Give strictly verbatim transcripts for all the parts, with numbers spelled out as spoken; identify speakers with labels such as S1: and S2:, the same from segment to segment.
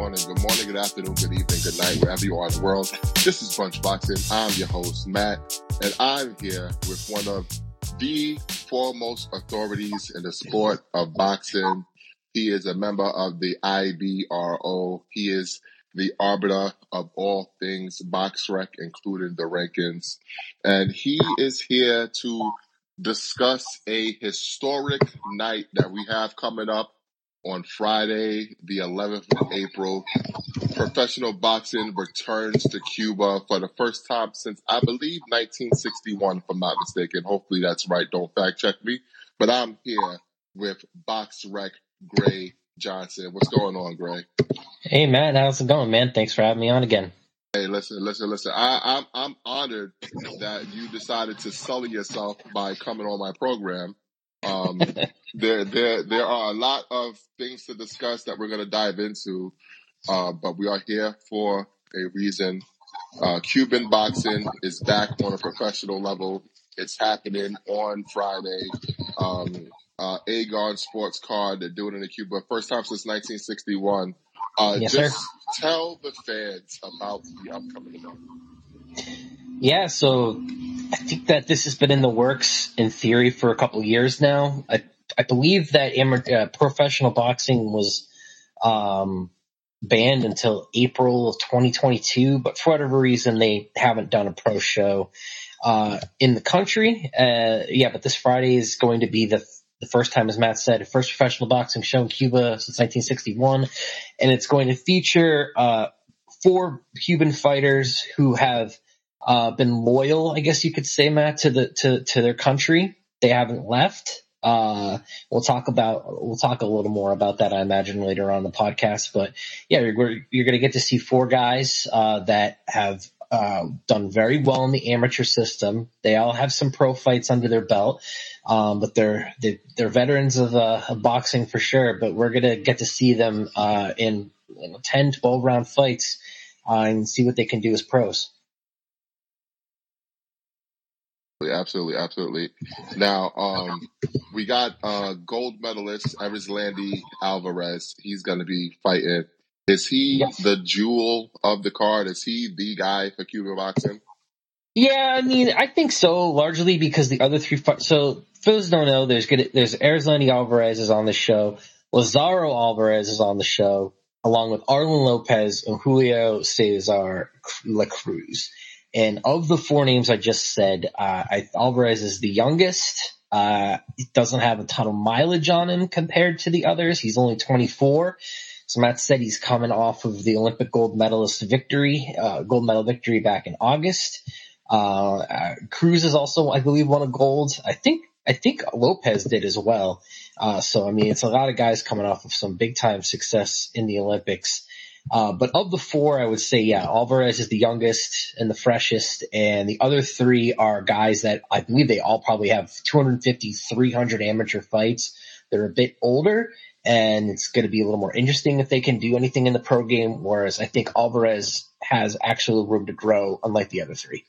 S1: morning, good morning, good afternoon, good evening, good night, wherever you are in the world. This is Bunch Boxing. I'm your host, Matt, and I'm here with one of the foremost authorities in the sport of boxing. He is a member of the I B R O. He is the arbiter of all things BoxRec, including the rankings. And he is here to discuss a historic night that we have coming up on Friday, the eleventh of April. Professional boxing returns to Cuba for the first time since, I believe, nineteen sixty-one, if I'm not mistaken. Hopefully that's right. Don't fact check me. But I'm here with BoxRec Gray Johnson. What's going on, Gray?
S2: Hey, Matt. How's it going, man? Thanks for having me on again.
S1: Hey, listen, listen, listen. I, I'm I'm honored that you decided to sully yourself by coming on my program. Um, there, there, there are a lot of things to discuss that we're going to dive into, uh, but we are here for a reason. Uh, Cuban boxing is back on a professional level. It's happening on Friday. Um, uh, Aegon Sports Card, they're doing it in Cuba. First time since nineteen sixty-one. Uh,
S2: yes,
S1: just
S2: sir.
S1: tell the fans about the upcoming event.
S2: Yeah, so I think that this has been in the works in theory for a couple of years now. I, I believe that amateur, uh, professional boxing was um, banned until April of twenty twenty-two, but for whatever reason, they haven't done a pro show uh, in the country. Uh, yeah, but this Friday is going to be the the first time, as Matt said, first professional boxing show in Cuba since nineteen sixty-one, and it's going to feature uh, four Cuban fighters who have uh, been loyal, I guess you could say, Matt, to the to, to their country. They haven't left. Uh, we'll talk about we'll talk a little more about that, I imagine, later on in the podcast. But yeah, you're you're going to get to see four guys uh, that have uh, done very well in the amateur system. They all have some pro fights under their belt. Um, but they're, they, they're veterans of, uh, of boxing for sure, but we're going to get to see them, uh, in, in ten, twelve round fights, uh, and see what they can do as pros.
S1: Absolutely, absolutely. Now, um, we got, uh, gold medalist Erislandy Alvarez. He's going to be fighting. Is he
S2: Yes.
S1: the jewel of the card? Is he the guy for Cuban boxing?
S2: Yeah, I mean, I think so, largely because the other three fights, so for those who don't know, there's good, there's Erislandy Alvarez is on the show, Lazaro Alvarez is on the show, along with Arlen Lopez and Julio Cesar La Cruz. And of the four names I just said, uh, I, Alvarez is the youngest. Uh, he doesn't have a ton of mileage on him compared to the others. He's only twenty-four. So Matt said he's coming off of the Olympic gold medalist victory, uh, gold medal victory back in August. Uh, uh, Cruz is also, I believe, won a gold. I think, I think Lopez did as well. Uh, so, I mean, it's a lot of guys coming off of some big time success in the Olympics. Uh, but of the four, I would say, yeah, Alvarez is the youngest and the freshest. And the other three are guys that I believe they all probably have two fifty, three hundred amateur fights. They're a bit older, and it's going to be a little more interesting if they can do anything in the pro game. Whereas I think Alvarez has actual room to grow, unlike the other three.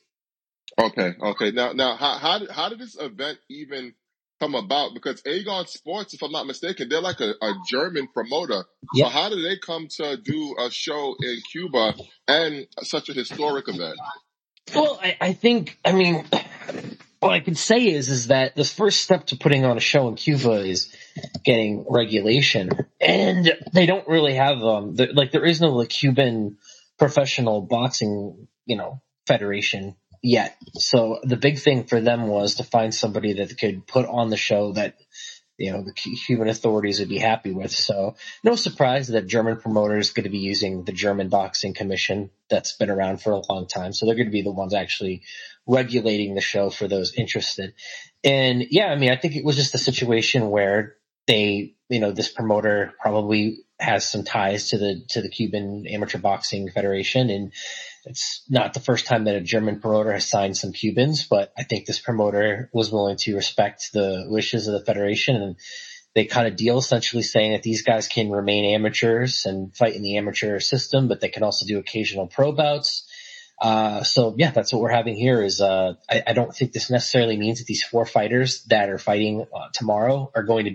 S1: Okay, okay. Now, now, how how did, how did this event even come about? Because Aegon Sports, if I'm not mistaken, they're like a, a German promoter.
S2: Yep.
S1: So how did they come to do a show in Cuba and such a historic event?
S2: Well, I, I think, I mean, what I can say is, is that the first step to putting on a show in Cuba is getting regulation, and they don't really have um, the, like there is no like Cuban professional boxing, you know, federation yet. So the big thing for them was to find somebody that could put on the show that, you know, the Cuban authorities would be happy with. So no surprise that German promoters are going to be using the German Boxing Commission that's been around for a long time. So they're going to be the ones actually regulating the show for those interested. And yeah, I mean, I think it was just a situation where they, you know, this promoter probably has some ties to the, to the Cuban Amateur Boxing Federation, and it's not the first time that a German promoter has signed some Cubans, but I think this promoter was willing to respect the wishes of the federation, and they cut a deal essentially saying that these guys can remain amateurs and fight in the amateur system, but they can also do occasional pro bouts. Uh, so yeah, that's what we're having here is, uh, I, I don't think this necessarily means that these four fighters that are fighting uh, tomorrow are going to be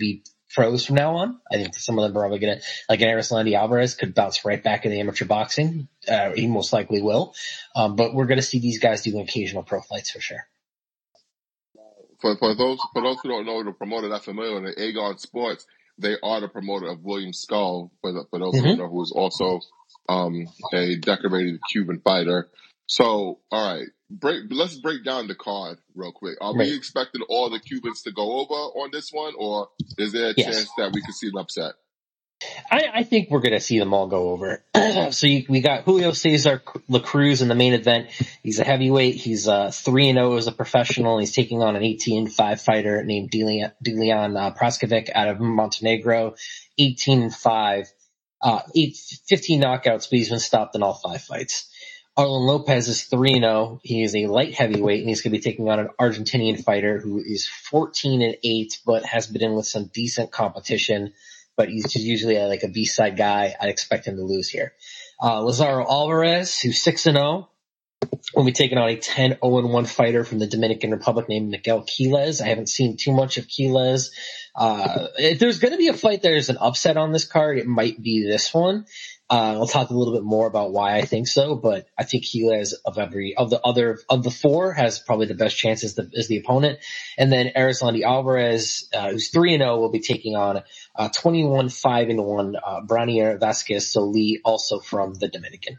S2: pros from now on. I think some of them are probably going to, like an Erislandy Alvarez could bounce right back into amateur boxing. Uh, he most likely will. Um, but we're going to see these guys do occasional pro fights for sure.
S1: For, for those for those who don't know, the promoter that's familiar with Aegon Sports, they are the promoter of William Skull, for, the, for those mm-hmm. who don't know, who is also um, a decorated Cuban fighter. So, all right, break. Let's break down the card real quick. Are right. we expecting all the Cubans to go over on this one, or is there a yes. chance that we could see an upset?
S2: I, I think we're going to see them all go over. So you, we got Julio Cesar La Cruz in the main event. He's a heavyweight. He's uh, three and zero as a professional. He's taking on an eighteen and five fighter named Delian, Delian uh, Praskovic out of Montenegro. eighteen and five, uh, eight, fifteen knockouts, but he's been stopped in all five fights. Arlen Lopez is three and zero. He is a light heavyweight, and he's going to be taking on an Argentinian fighter who is fourteen and eight, but has been in with some decent competition. But he's just usually a, like a B-side guy. I'd expect him to lose here. Uh, Lazaro Alvarez, who's six and zero, will be taking on a ten oh and one fighter from the Dominican Republic named Miguel Quiles. I haven't seen too much of Quiles. Uh, if there's going to be a fight, there's an upset on this card. It might be this one. Uh, I'll talk a little bit more about why I think so, but I think Quiles of every, of the other, of the four has probably the best chance as the, as the opponent. And then Erislandy Alvarez, uh, who's three and oh, will be taking on, uh, twenty-one, five and one, uh, Branier Vasquez Soli, also from the Dominican.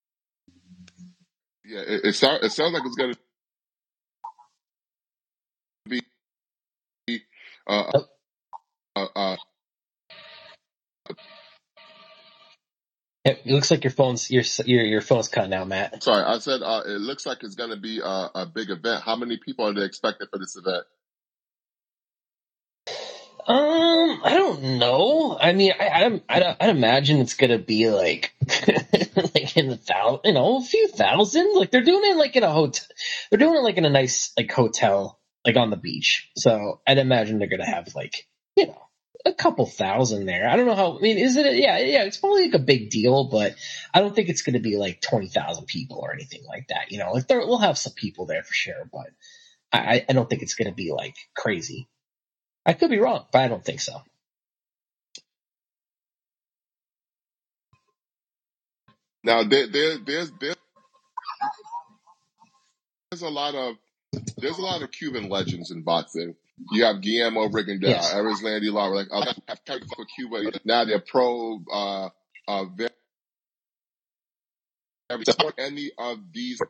S1: Yeah, it, it sounds, it sounds like it's going to be, uh, oh. uh, uh,
S2: It looks like your phone's your your your phone's cutting out, Matt.
S1: Sorry, I said uh, it looks like it's going to be a, a big event. How many people are they expecting for this event?
S2: Um, I don't know. I mean, I I I'd, I'd imagine it's going to be like like in the thousand, you know, a few thousand. Like they're doing it like in a hotel. They're doing it like in a nice like hotel, like on the beach. So I'd imagine they're going to have like you know. a couple thousand there. I don't know how, I mean, is it, yeah, yeah, it's probably like a big deal, but I don't think it's going to be like twenty thousand people or anything like that. You know, like there, we'll have some people there for sure, but I, I don't think it's going to be like crazy. I could be wrong, but I don't think so.
S1: Now there, there, there's, there's, there's a lot of, there's a lot of Cuban legends in boxing. You have Guillermo Rigondeaux, yes. Erislandy Lara, like uh, have types for Cuba. Now they're pro. Uh, uh, very, any of these.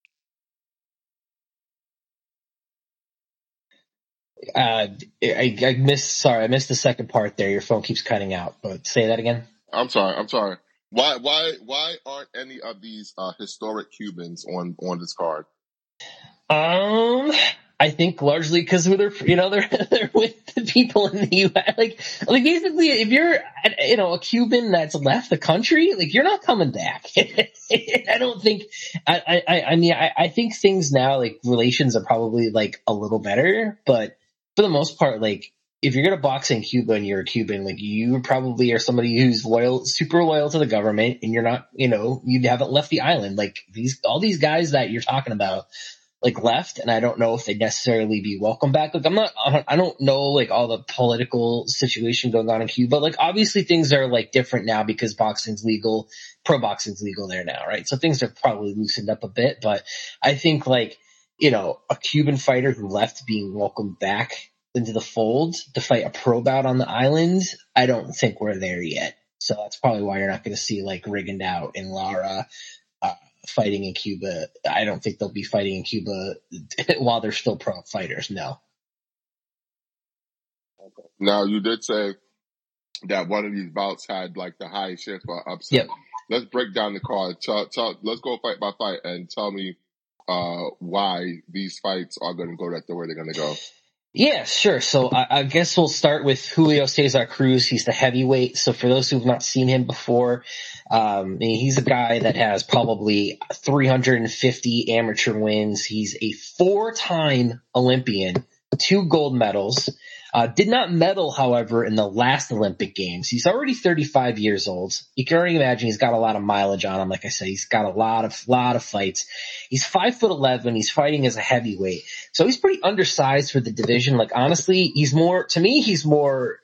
S2: Uh, I, I missed. Sorry, I missed the second part there. Your phone keeps cutting out. But say that again.
S1: I'm sorry. I'm sorry. Why? Why? Why aren't any of these uh, historic Cubans on on this card?
S2: Um. I think largely because they're, you know, they're, they're with the people in the U S. Like, like basically, if you're, you know, a Cuban that's left the country, like, you're not coming back. I don't think, I, I, I mean, I, I think things now, like, relations are probably, like, a little better, but for the most part, like, if you're going to box in Cuba and you're a Cuban, like, you probably are somebody who's loyal, super loyal to the government, and you're not, you know, you haven't left the island. Like, these, all these guys that you're talking about, like left, and I don't know if they'd necessarily be welcome back. Like I'm not, I don't know like all the political situation going on in Cuba. Like obviously things are like different now because boxing's legal, pro boxing's legal there now, right? So things are probably loosened up a bit, but I think like, you know, a Cuban fighter who left being welcomed back into the fold to fight a pro bout on the island, I don't think we're there yet. So that's probably why you're not going to see like Rigondeaux and Lara, uh, fighting in Cuba. I don't think they'll be fighting in Cuba while they're still pro fighters. No.
S1: Now you did say that one of these bouts had like the highest chance for upset.
S2: Yep.
S1: Let's break down the card. Tell, tell, let's go fight by fight and tell me uh, why these fights are going to go that the way they're going to go.
S2: Yeah, sure. So I, I guess we'll start with Julio Cesar Cruz. He's the heavyweight. So for those who've not seen him before, um, I mean, he's a guy that has probably three hundred fifty amateur wins. He's a four-time Olympian, two gold medals. Uh, did not medal, however, in the last Olympic Games. He's already thirty-five years old. You can already imagine he's got a lot of mileage on him. Like I said, he's got a lot of, lot of fights. He's five foot eleven. He's fighting as a heavyweight. So he's pretty undersized for the division. Like, honestly, he's more, to me, he's more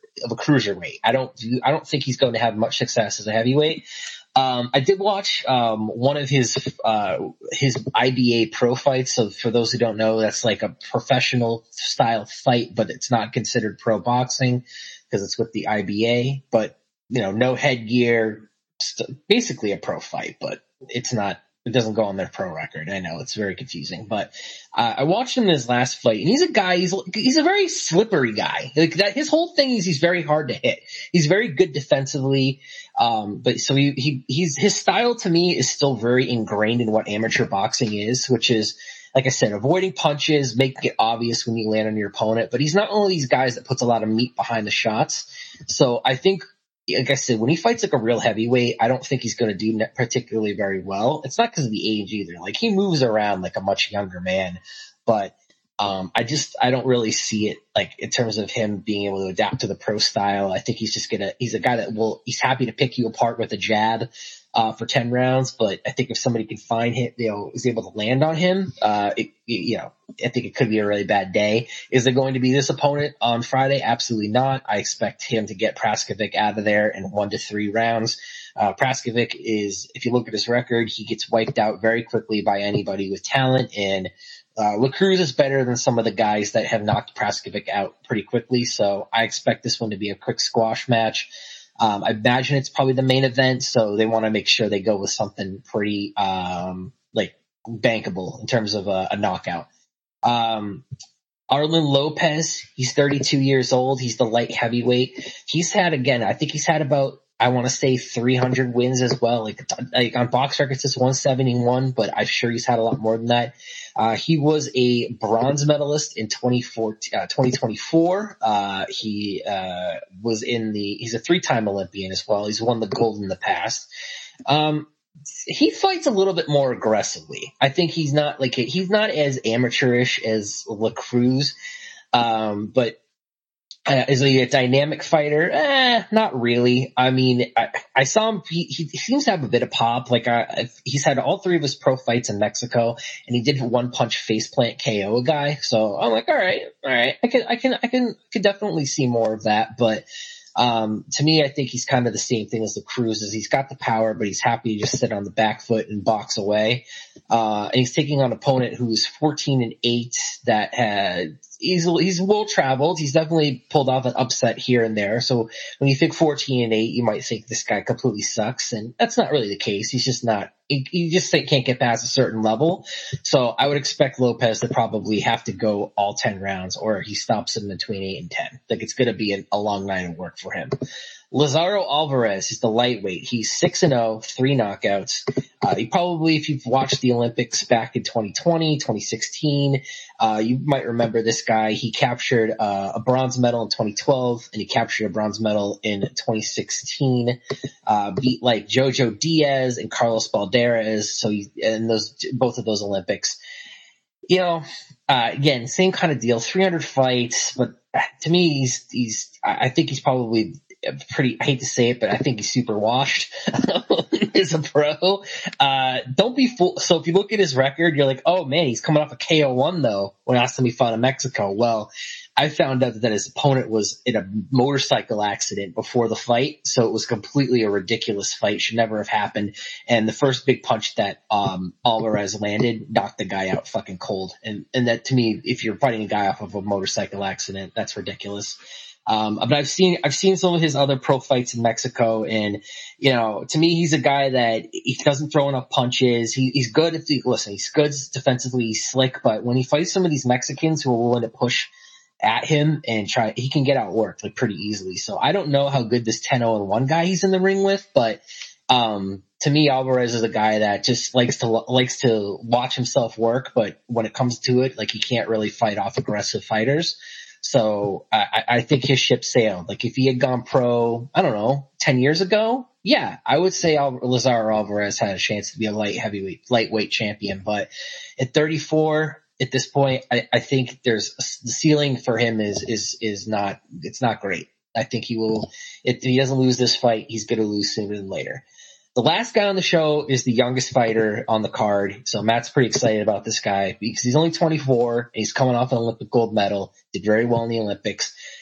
S2: of a cruiserweight. I don't do, I don't think he's going to have much success as a heavyweight. Um, I did watch um, one of his uh, his I B A pro fights. So for those who don't know, that's like a professional style fight, but it's not considered pro boxing because it's with the I B A. But you know, no headgear, basically a pro fight, but it's not. It doesn't go on their pro record. I know it's very confusing, but uh, I watched him in his last fight, and he's a guy. He's he's a very slippery guy. Like that, his whole thing is he's very hard to hit. He's very good defensively, um, but so he he he's his style to me is still very ingrained in what amateur boxing is, which is, like I said, avoiding punches, making it obvious when you land on your opponent. But he's not one of these guys that puts a lot of meat behind the shots. So I think, like I said, when he fights like a real heavyweight, I don't think he's going to do particularly very well. It's not because of the age either. Like he moves around like a much younger man, but um, I just, I don't really see it like in terms of him being able to adapt to the pro style. I think he's just going to, he's a guy that will, he's happy to pick you apart with a jab uh, for ten rounds. But I think if somebody can find him, you know, is able to land on him, uh, it, you know, I think it could be a really bad day. Is there going to be this opponent on Friday? Absolutely not. I expect him to get Praskovic out of there in one to three rounds. Uh, Praskovic is, if you look at his record, he gets wiped out very quickly by anybody with talent. And uh, La Cruz is better than some of the guys that have knocked Praskovic out pretty quickly. So I expect this one to be a quick squash match. Um, I imagine it's probably the main event, so they want to make sure they go with something pretty um, like bankable in terms of a, a knockout. Um, Arlen Lopez, he's thirty-two years old. He's the light heavyweight. He's had, again, I think he's had about, I want to say three hundred wins as well. Like, like on box records, it's one seventy-one, but I'm sure he's had a lot more than that. Uh, he was a bronze medalist in twenty twenty-four. Uh, he, uh, was in the, he's a three-time Olympian as well. He's won the gold in the past. Um, he fights a little bit more aggressively. I think he's not like, he's not as amateurish as La Cruz. Um, but Uh, is he a dynamic fighter? Eh, not really. I mean, I, I saw him, he, he seems to have a bit of pop. Like, uh, he's had all three of his pro fights in Mexico, and he did one punch faceplant K O a guy. So I'm like, all right, all right. I can, I can, I can, could definitely see more of that. But, um, to me, I think he's kind of the same thing as La Cruz is he's got the power, but he's happy to just sit on the back foot and box away. Uh, and he's taking on an opponent who's fourteen and eight that had, He's he's well traveled. He's definitely pulled off an upset here and there. So when you think fourteen and eight, you might think this guy completely sucks, and that's not really the case. He's just not. He, he just can't get past a certain level. So I would expect Lopez to probably have to go all ten rounds, or he stops him between eight and ten. Like it's going to be a, a long night of work for him. Lazaro Alvarez is the lightweight. He's six and oh, three knockouts. Uh, you probably, if you've watched the Olympics back in twenty twenty, twenty sixteen, uh, you might remember this guy. He captured uh, a bronze medal in twenty twelve, and he captured a bronze medal in twenty sixteen. Uh, beat like Jojo Diaz and Carlos Balderas. So he, and those, both of those Olympics. You know, uh, again, same kind of deal. three hundred fights, but to me, he's he's. I think he's probably. Pretty, I hate to say it, but I think he's super washed as a pro. Uh, don't be fool. So if you look at his record, you're like, oh man, he's coming off a K O one though. When last time he fought in Mexico, well, I found out that his opponent was in a motorcycle accident before the fight, so it was completely a ridiculous fight. Should never have happened. And the first big punch that um Alvarez landed knocked the guy out fucking cold. And and that to me, if you're fighting a guy off of a motorcycle accident, that's ridiculous. Um, but I've seen, I've seen some of his other pro fights in Mexico, and, you know, to me, he's a guy that he doesn't throw enough punches. He, he's good if he, listen, he's good defensively, he's slick, but when he fights some of these Mexicans who are willing to push at him and try, he can get outworked like pretty easily. So I don't know how good this ten oh and one guy he's in the ring with, but, um, to me, Alvarez is a guy that just likes to, likes to watch himself work, but when it comes to it, like he can't really fight off aggressive fighters. So I, I think his ship sailed. Like if he had gone pro, I don't know, ten years ago, yeah, I would say Al- Lazaro Alvarez had a chance to be a light heavyweight, lightweight champion. But at thirty-four, at this point, I, I think there's the ceiling for him is is is not it's not great. I think he will. If he doesn't lose this fight, he's going to lose sooner than later. The last guy on the show is the youngest fighter on the card. So Matt's pretty excited about this guy because he's only twenty-four. And he's coming off an Olympic gold medal, did very well in the Olympics.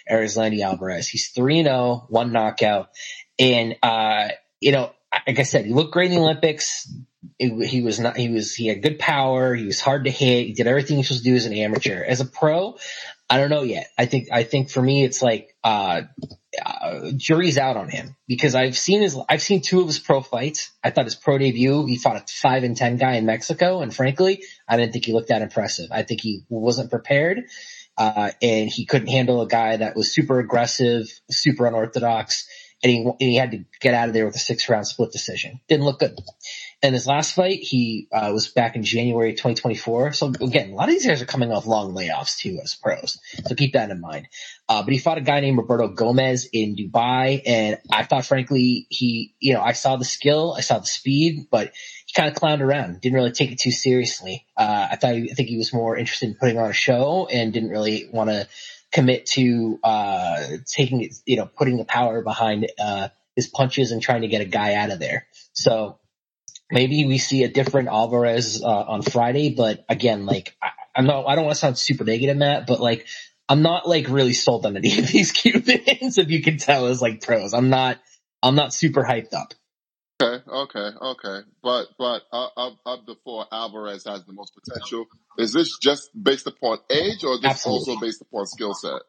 S2: Erislandy Alvarez. He's three and oh, one knockout. And, uh, you know, like I said, he looked great in the Olympics. It, he was not, he was, he had good power. He was hard to hit. He did everything he was supposed to do as an amateur. As a pro, I don't know yet. I think, I think for me, it's like, uh, uh, jury's out on him because I've seen his, I've seen two of his pro fights. I thought his pro debut, he fought a five and ten guy in Mexico. And frankly, I didn't think he looked that impressive. I think he wasn't prepared. Uh, and he couldn't handle a guy that was super aggressive, super unorthodox. And he, and he had to get out of there with a six round split decision. Didn't look good. And his last fight, he uh, was back in January twenty twenty-four. So again, a lot of these guys are coming off long layoffs too as pros. So keep that in mind. Uh, but he fought a guy named Roberto Gomez in Dubai. And I thought, frankly, he, you know, I saw the skill, I saw the speed, but he kind of clowned around. Didn't really take it too seriously. Uh, I thought, I think he was more interested in putting on a show and didn't really want to commit to, uh, taking it, you know, putting the power behind, uh, his punches and trying to get a guy out of there. So, maybe we see a different Alvarez uh, on Friday, but again, like I, I'm not, I don't want to sound super negative, Matt, but like I'm not like really sold on any of these Cubans, if you can tell, as like pros. I'm not, I'm not super hyped up.
S1: Okay, okay, okay. But but uh, of of the four, Alvarez has the most potential. Is this just based upon age, or is this
S2: Absolutely.
S1: also based upon skill set?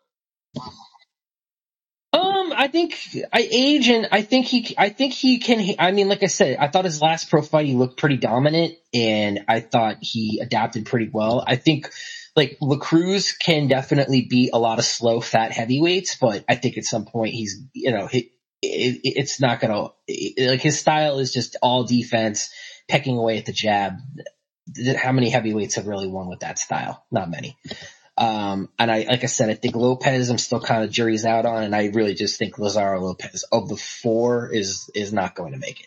S2: Um, I think I age and I think he, I think he can, I mean, like I said, I thought his last pro fight, he looked pretty dominant and I thought he adapted pretty well. I think like La Cruz can definitely beat a lot of slow, fat heavyweights, but I think at some point he's, you know, he, it, it's not going to, like his style is just all defense, pecking away at the jab. How many heavyweights have really won with that style? Not many. Um, and I, like I said, I think Lopez, I'm still kind of jury's out on, and I really just think Lazaro Lopez of the four is, is not going to make it.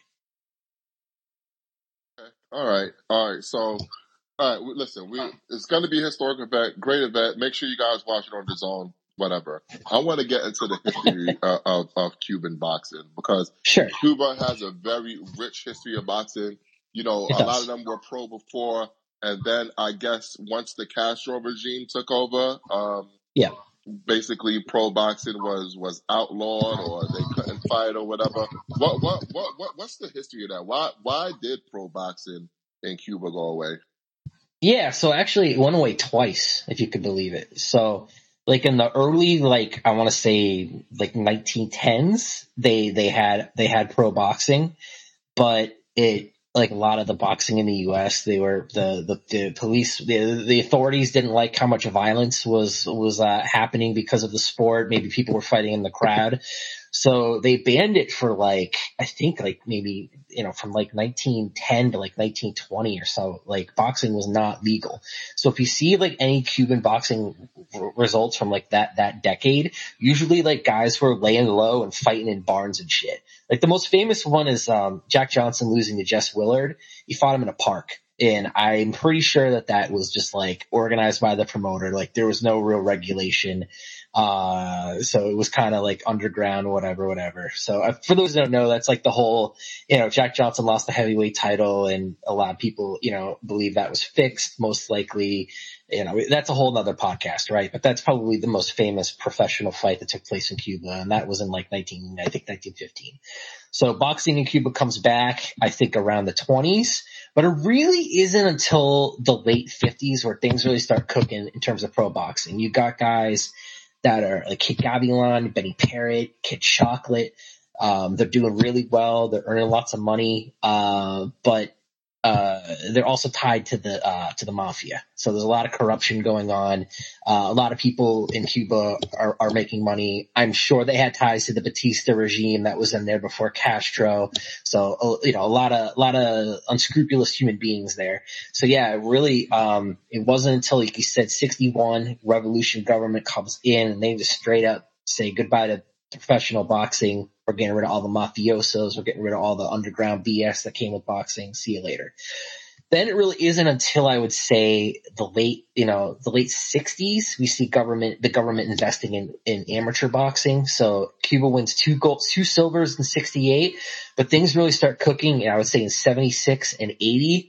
S1: Okay. All right. All right. So, all right. Listen, we, it's going to be a historic event, great event. Make sure you guys watch it on the zone, whatever. I want to get into the history uh, of, of Cuban boxing because
S2: sure.
S1: Cuba has a very rich history of boxing. You know,
S2: It
S1: a
S2: does.
S1: lot of them were pro before. And then I guess once the Castro regime took over, um,
S2: yeah,
S1: basically pro boxing was, was outlawed or they couldn't fight or whatever. What, what, what, what, what's the history of that? Why, why did pro boxing in Cuba go away?
S2: Yeah. So actually it went away twice, if you could believe it. So like in the early, like I want to say like nineteen tens, they, they had, they had pro boxing, but it, like a lot of the boxing in the U S, they were the the, the police, the, the authorities didn't like how much violence was was uh, happening because of the sport. Maybe people were fighting in the crowd, so they banned it for like I think like maybe you know from like nineteen ten to like nineteen twenty or so. Like boxing was not legal. So if you see like any Cuban boxing r- results from like that that decade, usually like guys were laying low and fighting in barns and shit. Like the most famous one is um, Jack Johnson losing to Jess Willard. He fought him in a park. And I'm pretty sure that that was just like organized by the promoter. Like there was no real regulation. Uh, so it was kind of like underground, whatever, whatever. So uh, for those who don't know, that's like the whole, you know, Jack Johnson lost the heavyweight title and a lot of people, you know, believe that was fixed. Most likely, you know, that's a whole nother podcast, right? But that's probably the most famous professional fight that took place in Cuba. And that was in like nineteen, I think nineteen fifteen. So boxing in Cuba comes back, I think around the twenties. But it really isn't until the late fifties where things really start cooking in terms of pro boxing. You got guys that are like Kid Gavilan, Benny Parrott, Kid Chocolate. Um, they're doing really well. They're earning lots of money. Uh, but, uh, they're also tied to the, uh, to the mafia. So there's a lot of corruption going on. Uh, a lot of people in Cuba are, are making money. I'm sure they had ties to the Batista regime that was in there before Castro. So, you know, a lot of, a lot of unscrupulous human beings there. So yeah, it really, um, it wasn't until, like you said, sixty-one, revolution government comes in and they just straight up say goodbye to professional boxing. We're getting rid of all the mafiosos. We're getting rid of all the underground B S that came with boxing. See you later. Then it really isn't until I would say the late, you know, the late sixties, we see government, the government investing in, in amateur boxing. So Cuba wins two golds, two silvers in sixty-eight, but things really start cooking. I would say in seventy-six and eighty.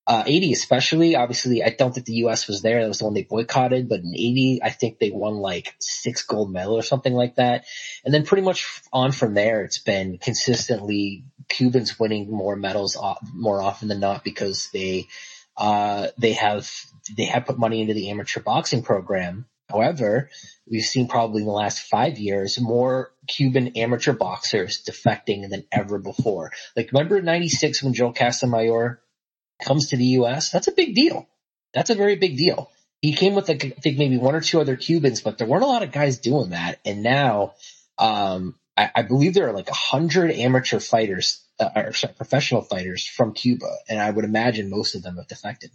S2: Uh, eighty especially, obviously, I don't think the U S was there. That was the one they boycotted. But in eighty, I think they won like six gold medals or something like that. And then pretty much on from there, it's been consistently Cubans winning more medals more often than not because they uh, they have they have put money into the amateur boxing program. However, we've seen probably in the last five years more Cuban amateur boxers defecting than ever before. Like, remember in ninety-six when Joe Casamayor comes to the U S? That's a big deal. That's a very big deal. He came with, like, I think maybe one or two other Cubans, but there weren't a lot of guys doing that. And now, um, I, I believe there are like a hundred amateur fighters, uh, or sorry, professional fighters from Cuba, and I would imagine most of them have defected.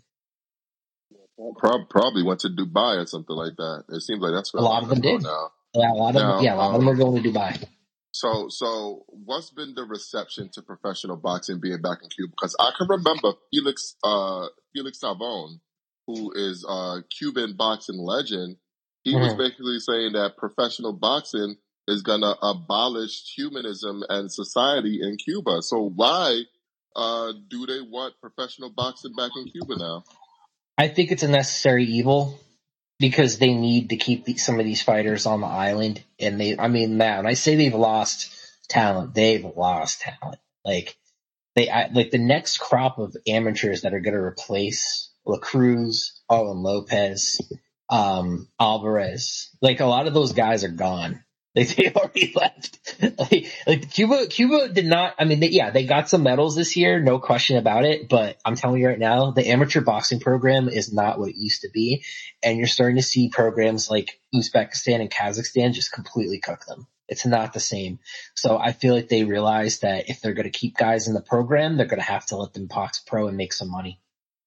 S1: Probably went to Dubai or something like that. It seems like that's where
S2: a lot of them did.
S1: Now.
S2: Yeah, a lot of
S1: now,
S2: them. Yeah, a lot um, of them are going to Dubai.
S1: So, so what's been the reception to professional boxing being back in Cuba? Because I can remember Felix, uh, Felix Savon, who is a Cuban boxing legend. He mm-hmm. was basically saying that professional boxing is going to abolish humanism and society in Cuba. So why uh, do they want professional boxing back in Cuba now?
S2: I think it's a necessary evil because they need to keep the, some of these fighters on the island. And they, I mean, man, when I say they've lost talent, they've lost talent. Like they, I, like the next crop of amateurs that are going to replace La Cruz, Arlen Lopez, um, Alvarez, like a lot of those guys are gone. Like they already left. like, like Cuba, Cuba did not. I mean, they, yeah, they got some medals this year, no question about it. But I'm telling you right now, the amateur boxing program is not what it used to be, and you're starting to see programs like Uzbekistan and Kazakhstan just completely cook them. It's not the same. So I feel like they realize that if they're going to keep guys in the program, they're going to have to let them box pro and make some money.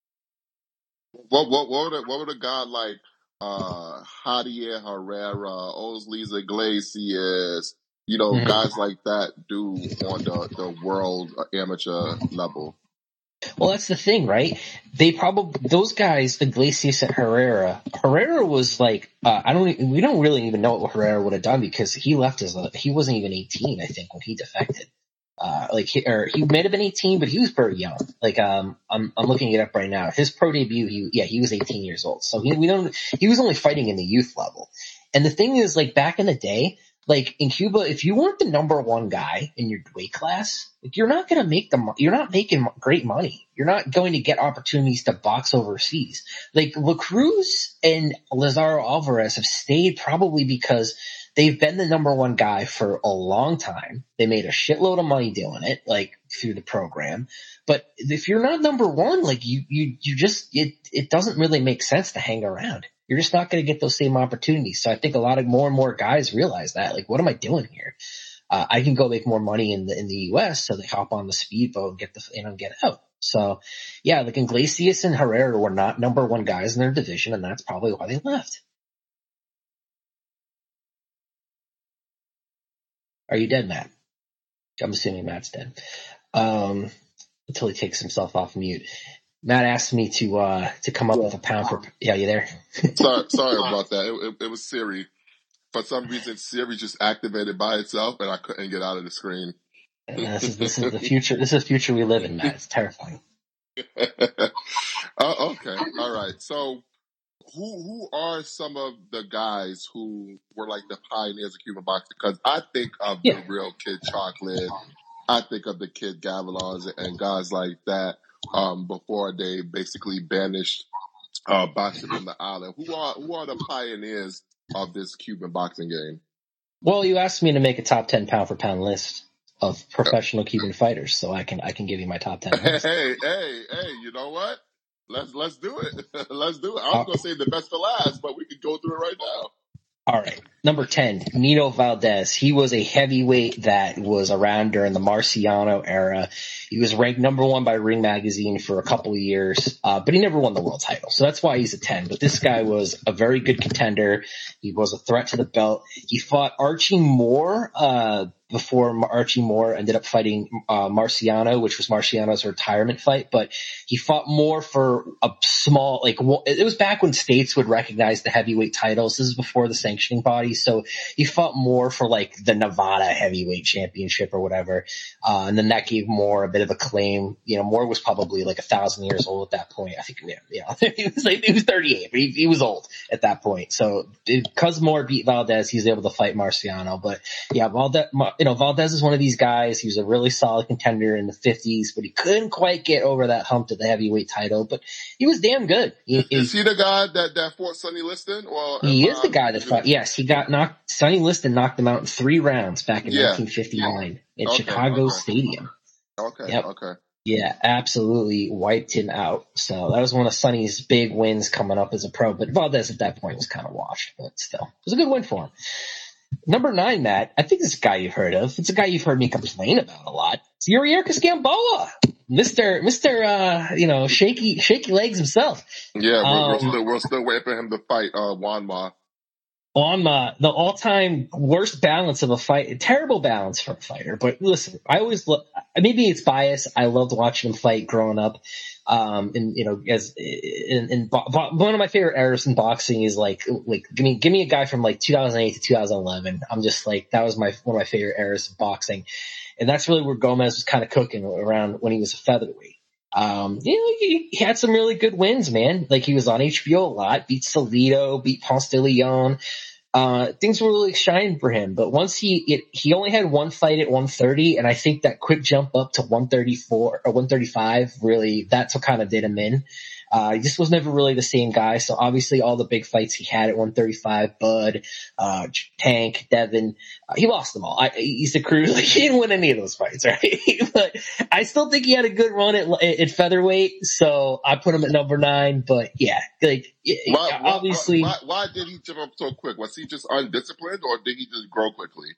S1: What what what would a, what would a guy like? Uh, Javier Herrera, Osleys Iglesias, you know, mm-hmm. guys like that do on the, the world amateur level.
S2: Well, that's the thing, right? They probably, those guys, Iglesias and Herrera, Herrera was like, uh, I don't, we don't really even know what Herrera would have done because he left as a, he wasn't even eighteen, I think, when he defected. Uh, like, he, or he might have been eighteen, but he was very young. Like, um, I'm, I'm looking it up right now. His pro debut, he, yeah, he was eighteen years old. So he, we don't, he was only fighting in the youth level. And the thing is, like, back in the day, like in Cuba, if you weren't the number one guy in your weight class, like, you're not going to make the, you're not making great money. You're not going to get opportunities to box overseas. Like La Cruz and Lazaro Alvarez have stayed probably because they've been the number one guy for a long time. They made a shitload of money doing it, like through the program. But if you're not number one, like you, you, you just, it, it doesn't really make sense to hang around. You're just not going to get those same opportunities. So I think a lot of more and more guys realize that, like, what am I doing here? Uh, I can go make more money in the, in the U S. So they hop on the speedboat and get the, you know, get out. So yeah, like Iglesias and Herrera were not number one guys in their division. And that's probably why they left. Are you dead, Matt? I'm assuming Matt's dead. Um, until he takes himself off mute. Matt asked me to uh to come up with a pound for. Yeah, you there?
S1: sorry, sorry about that. It, it, it was Siri. For some reason, Siri just activated by itself, and I couldn't get out of the screen.
S2: And this is this is the future. This is the future we live in, Matt. It's terrifying.
S1: uh, okay, all right. So, who who are some of the guys who were like the pioneers of Cuban boxing? Because I think of yeah. the real Kid Chocolate. I think of the Kid Gavilons and guys like that. Um, before they basically banished uh, boxing from the island, who are who are the pioneers of this Cuban boxing game?
S2: Well, you asked me to make a top ten pound for pound list of professional Cuban fighters, so I can I can give you my top ten.
S1: Hey, hey, hey, hey! You know what? Let's let's do it. let's do it. I was uh, gonna say the best for last, but we could go through it right now.
S2: All right. Number ten, Nino Valdez. He was a heavyweight that was around during the Marciano era. He was ranked number one by Ring Magazine for a couple of years, uh, but he never won the world title. So that's why he's a ten. But this guy was a very good contender. He was a threat to the belt. He fought Archie Moore, uh, before Archie Moore ended up fighting uh, Marciano, which was Marciano's retirement fight. But he fought Moore for a small, like, it was back when states would recognize the heavyweight titles. This is before the sanctioning body. So he fought Moore for like the Nevada heavyweight championship or whatever. Uh, and then that gave Moore a bit bit of a claim. You know, Moore was probably like a thousand years old at that point. I think, yeah, yeah. he was like, he was thirty-eight, but he, he was old at that point. So because Moore beat Valdez, he was able to fight Marciano. But yeah, Valdez, you know, Valdez is one of these guys. He was a really solid contender in the fifties, but he couldn't quite get over that hump to the heavyweight title. But he was damn good. He,
S1: is he the guy that, that fought Sonny Liston? Or
S2: he is the guy that fought. Yes, he got knocked. Sonny Liston knocked him out in three rounds back in
S1: Yeah.
S2: nineteen fifty-nine in
S1: Okay,
S2: Chicago
S1: okay.
S2: Stadium.
S1: Okay,
S2: Yep.
S1: okay.
S2: Yeah, absolutely wiped him out. So that was one of Sonny's big wins coming up as a pro. But Valdez at that point was kind of washed, but still, it was a good win for him. Number nine, Matt. I think this is a guy you've heard of. It's a guy you've heard me complain about a lot. It's Yuriorkis Gamboa, Mister Mister Uh, you know, shaky shaky legs himself.
S1: Yeah, we're,
S2: Um,
S1: we're still we're still waiting for him to fight uh, Juan Ma.
S2: On uh, the all-time worst balance of a fight, terrible balance for a fighter. But listen, I always lo- maybe it's bias. I loved watching him fight growing up. Um, and you know, as in, in bo- bo- one of my favorite eras in boxing is like like give me give me a guy from like two thousand eight to two thousand eleven. I'm just like that was my one of my favorite eras of boxing, and that's really where Gomez was kind of cooking around when he was a featherweight. Um, you know, he, he had some really good wins, man. Like he was on H B O a lot, beat Salido, beat Ponce de Leon. Uh, things were really shining for him, but once he, it, he only had one fight at one thirty, and I think that quick jump up to one thirty-four or one thirty-five, really, that's what kind of did him in. Uh, he just was never really the same guy. So obviously all the big fights he had at one thirty-five, Bud, uh, Tank, Devin, uh, he lost them all. I, he's a crew, like he didn't win any of those fights, right? But I still think he had a good run at, at featherweight. So I put him at number nine, but yeah, like
S1: Why,
S2: obviously.
S1: why, why, why did he jump up so quick? Was he just undisciplined, or did he just grow quickly?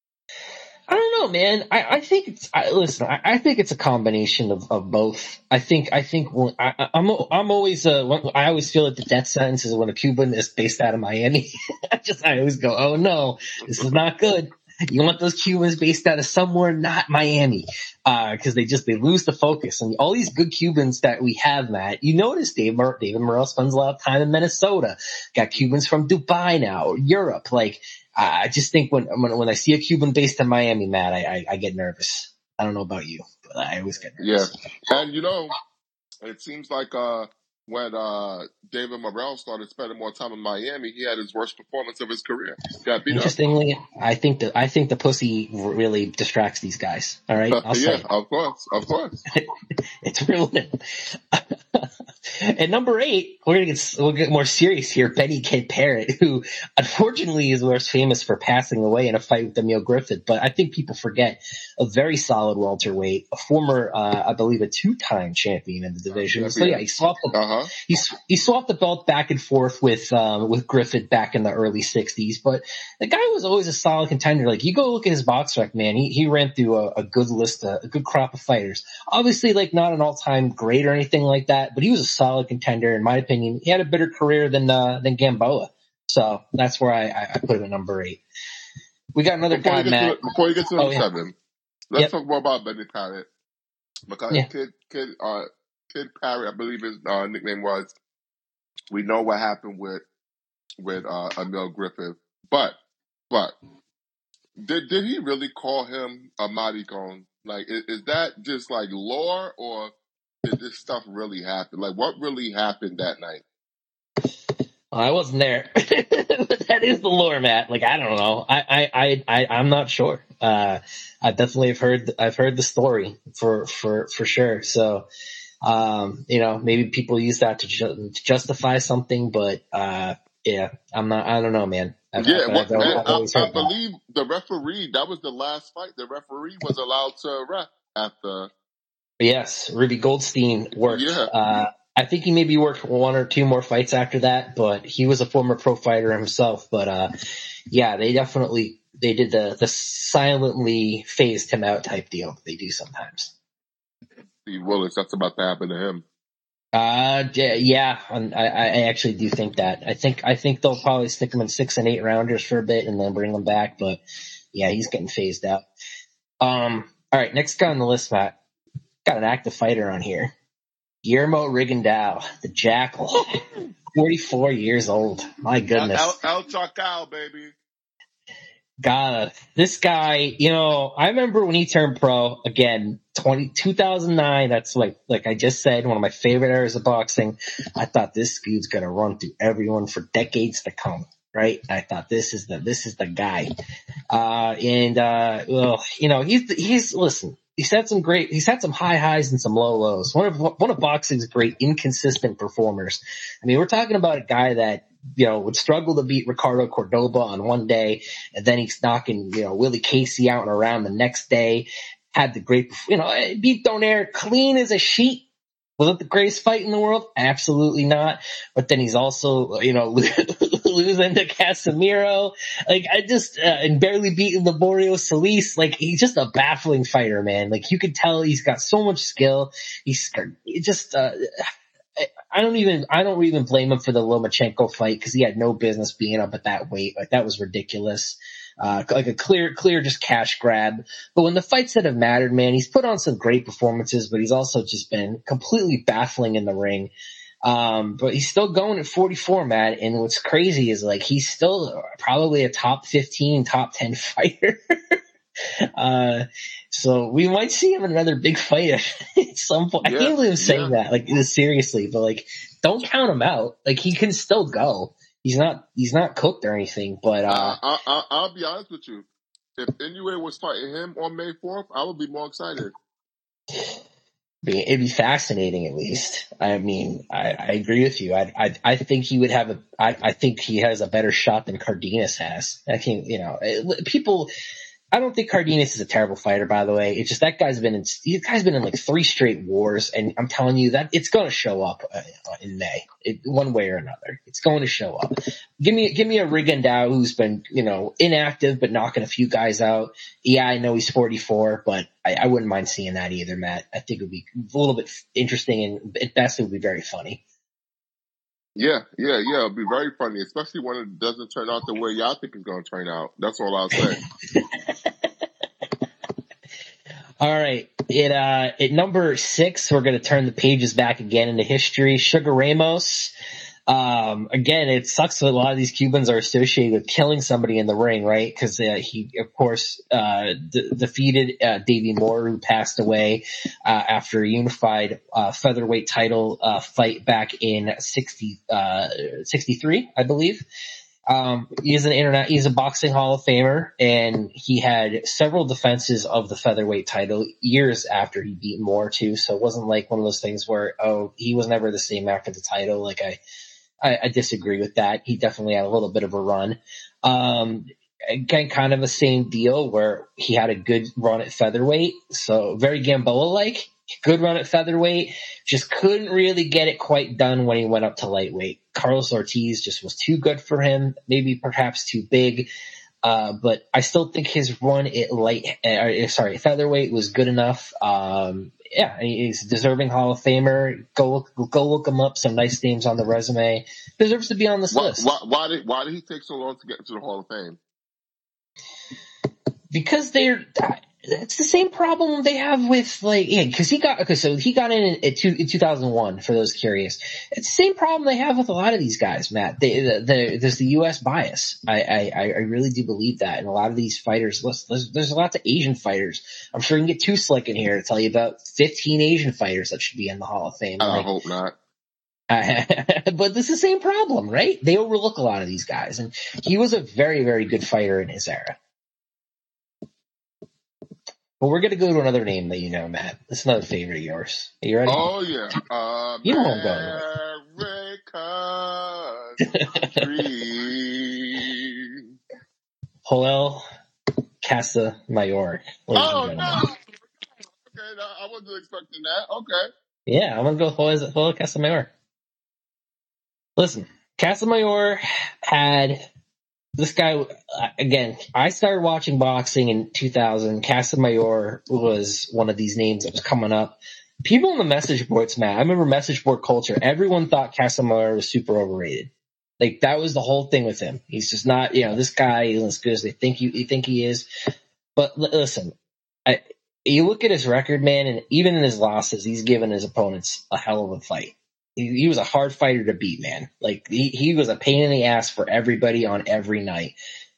S2: I don't know, man. I, I think it's, I, listen, I, I think it's a combination of, of both. I think, I think when, I, I'm, I'm always, uh, when, I always feel like the death sentence is when a Cuban is based out of Miami. I just, I always go, oh no, this is not good. You want those Cubans based out of somewhere not Miami, uh, cause they just, they lose the focus. And all these good Cubans that we have, Matt, you notice Dave Mur- David Morrell spends a lot of time in Minnesota. Got Cubans from Dubai now, Europe. Like, I just think when, when, when I see a Cuban based in Miami, Matt, I, I, I get nervous. I don't know about you, but I always get nervous.
S1: Yeah. And you know, it seems like, uh, when uh, David Morrell started spending more time in Miami, he had his worst performance of his career. Got beat
S2: Interestingly,
S1: up.
S2: I think that I think the pussy really distracts these guys. All right, I'll
S1: yeah,
S2: say.
S1: of course, of course.
S2: It's ruining. At number eight, we're gonna get we'll get more serious here. Benny Kid Parrott, who unfortunately is most famous for passing away in a fight with Emil Griffith, but I think people forget a very solid welterweight, a former, uh, I believe, a two-time champion in the division. Uh, so yeah, he swapped the uh-huh. he, he swapped the belt back and forth with um, with Griffith back in the early sixties. But the guy was always a solid contender. Like you go look at his box rec, man, he he ran through a, a good list, of, a good crop of fighters. Obviously, like not an all-time great or anything like that, but he was a solid contender in my opinion. He had a better career than uh, than Gamboa, so that's where I, I put him at number eight. We got another
S1: before
S2: guy, Matt.
S1: To, before you get to number
S2: oh, yeah.
S1: seven, let's
S2: yep.
S1: talk more about Benny Parrott because
S2: yeah.
S1: Kid Kid uh, Kid Parrott, I believe his uh, nickname was. We know what happened with with uh, Emil Griffith, but but did did he really call him a maricon? Like, is, is that just like lore, or did this stuff really happen? Like, what really happened that night?
S2: I wasn't there. That is the lore, Matt. Like, I don't know. I, I, I, I I'm not sure. Uh, I definitely have heard, I've heard the story for, for, for sure. So, um, you know, maybe people use that to, ju- to justify something, but, uh, yeah, I'm not, I don't know, man. I've,
S1: yeah,
S2: I've,
S1: well,
S2: I've, I've
S1: and I, I
S2: that.
S1: believe the referee, that was the last fight. The referee was allowed to ref after.
S2: Yes, Ruby Goldstein worked.
S1: Yeah.
S2: Uh, I think he maybe worked one or two more fights after that, but he was a former pro fighter himself. But uh, yeah, they definitely they did the the silently phased him out type deal. They do sometimes.
S1: Steve Willis, that's about to happen to him.
S2: Uh, yeah, I, I actually do think that. I think I think they'll probably stick him in six and eight rounders for a bit and then bring him back. But yeah, he's getting phased out. Um, all right, next guy on the list, Matt. Got an active fighter on here. Guillermo Rigondeaux, the Jackal, forty-four years old. My goodness.
S1: El, El Chacal, baby.
S2: God, this guy, you know, I remember when he turned pro again, twenty, two thousand nine. That's like, like I just said, one of my favorite eras of boxing. I thought this dude's going to run through everyone for decades to come. Right. I thought this is the, this is the guy. Uh, and, uh, well, you know, he's, he's, listen, he's had some great, he's had some high highs and some low lows. One of, one of boxing's great inconsistent performers. I mean, we're talking about a guy that, you know, would struggle to beat Ricardo Cordoba on one day, and then he's knocking, you know, Willie Casey out and around the next day. Had the great, you know, beat Donaire clean as a sheet. Was it the greatest fight in the world? Absolutely not. But then he's also, you know, losing to Casemiro. Like, I just, uh, and barely beating Laborio Solis. Like, he's just a baffling fighter, man. Like, you could tell he's got so much skill. He's he just, uh, I don't even, I don't even blame him for the Lomachenko fight because he had no business being up at that weight. Like, that was ridiculous. Uh, like a clear, clear, just cash grab. But when the fights that have mattered, man, he's put on some great performances, but he's also just been completely baffling in the ring. Um, but he's still going at forty-four, Matt. And what's crazy is like, he's still probably a top fifteen, top ten fighter. uh, so we might see him in another big fight at some point. Yeah, I can't believe I'm saying yeah. that, like, seriously, but like, don't count him out. Like, he can still go. He's not, he's not cooked or anything, but, uh,
S1: uh I, I, I'll be honest with you. If Inoue was fighting him on May fourth, I would be more excited.
S2: It'd be fascinating, at least. I mean, I, I agree with you. I, I, I think he would have a, I, I think he has a better shot than Cardenas has. I think, you know, it, people, I don't think Cardenas is a terrible fighter, by the way. It's just that guy's been in, that guy's been in like three straight wars, and I'm telling you that it's going to show up uh, in May, it, one way or another. It's going to show up. Give me, give me a Rigondeaux who's been, you know, inactive but knocking a few guys out. Yeah, I know he's forty-four, but I, I wouldn't mind seeing that either, Matt. I think it would be a little bit interesting, and at best it would be very funny.
S1: Yeah, yeah, yeah. It'll be very funny, especially when it doesn't turn out the way y'all think it's going to turn out. That's all I'll say.
S2: All right. At, uh, at number six, we're going to turn the pages back again into history. Sugar Ramos. Um, again, it sucks that a lot of these Cubans are associated with killing somebody in the ring, right? Because uh, he, of course, uh, de- defeated uh, Davey Moore, who passed away uh, after a unified uh, featherweight title uh, fight back in sixty, uh, sixty-three, I believe. Um, he's an internet, he's a boxing Hall of Famer, and he had several defenses of the featherweight title years after he beat Moore too. So it wasn't like one of those things where, oh, he was never the same after the title. Like I, I, I disagree with that. He definitely had a little bit of a run. Um, again, kind of the same deal where he had a good run at featherweight. So very Gamboa-like. Good run at featherweight, just couldn't really get it quite done when he went up to lightweight. Carlos Ortiz just was too good for him, maybe perhaps too big. Uh, but I still think his run at light, uh, sorry, featherweight was good enough. Um, yeah, he's a deserving Hall of Famer. Go look, go look him up. Some nice names on the resume. Deserves to be on this
S1: why,
S2: list.
S1: Why, why did why did he take so long to get into the Hall of Fame?
S2: Because they're. It's the same problem they have with, like, yeah, because he got, okay, so he got in in, two, in two thousand one, for those curious. It's the same problem they have with a lot of these guys, Matt. They, the, the, there's the U S bias. I, I, I really do believe that. And a lot of these fighters, there's, there's lots of Asian fighters. I'm sure you can get too slick in here to tell you about fifteen Asian fighters that should be in the Hall of Fame.
S1: I
S2: like,
S1: hope not.
S2: but this is the same problem, right? They overlook a lot of these guys. And he was a very, very good fighter in his era. But we're going to go to another name that you know, Matt. It's another favorite of yours. Are you ready?
S1: Oh, yeah. Uh,
S2: you know who I'm going with. Joel Casamayor.
S1: Oh, no. Okay, no, I wasn't expecting that. Okay.
S2: Yeah, I'm going to go with Joel, Joel Casamayor. Listen, Casamayor had... This guy, again, I started watching boxing in two thousand. Casamayor was one of these names that was coming up. People on the message boards, man, I remember message board culture. Everyone thought Casamayor was super overrated. Like, that was the whole thing with him. He's just not, you know, this guy isn't as good as they think you, you think he is. But l- listen, I, you look at his record, man, and even in his losses, he's given his opponents a hell of a fight. He was a hard fighter to beat, man. Like, he, he was a pain in the ass for everybody on every night.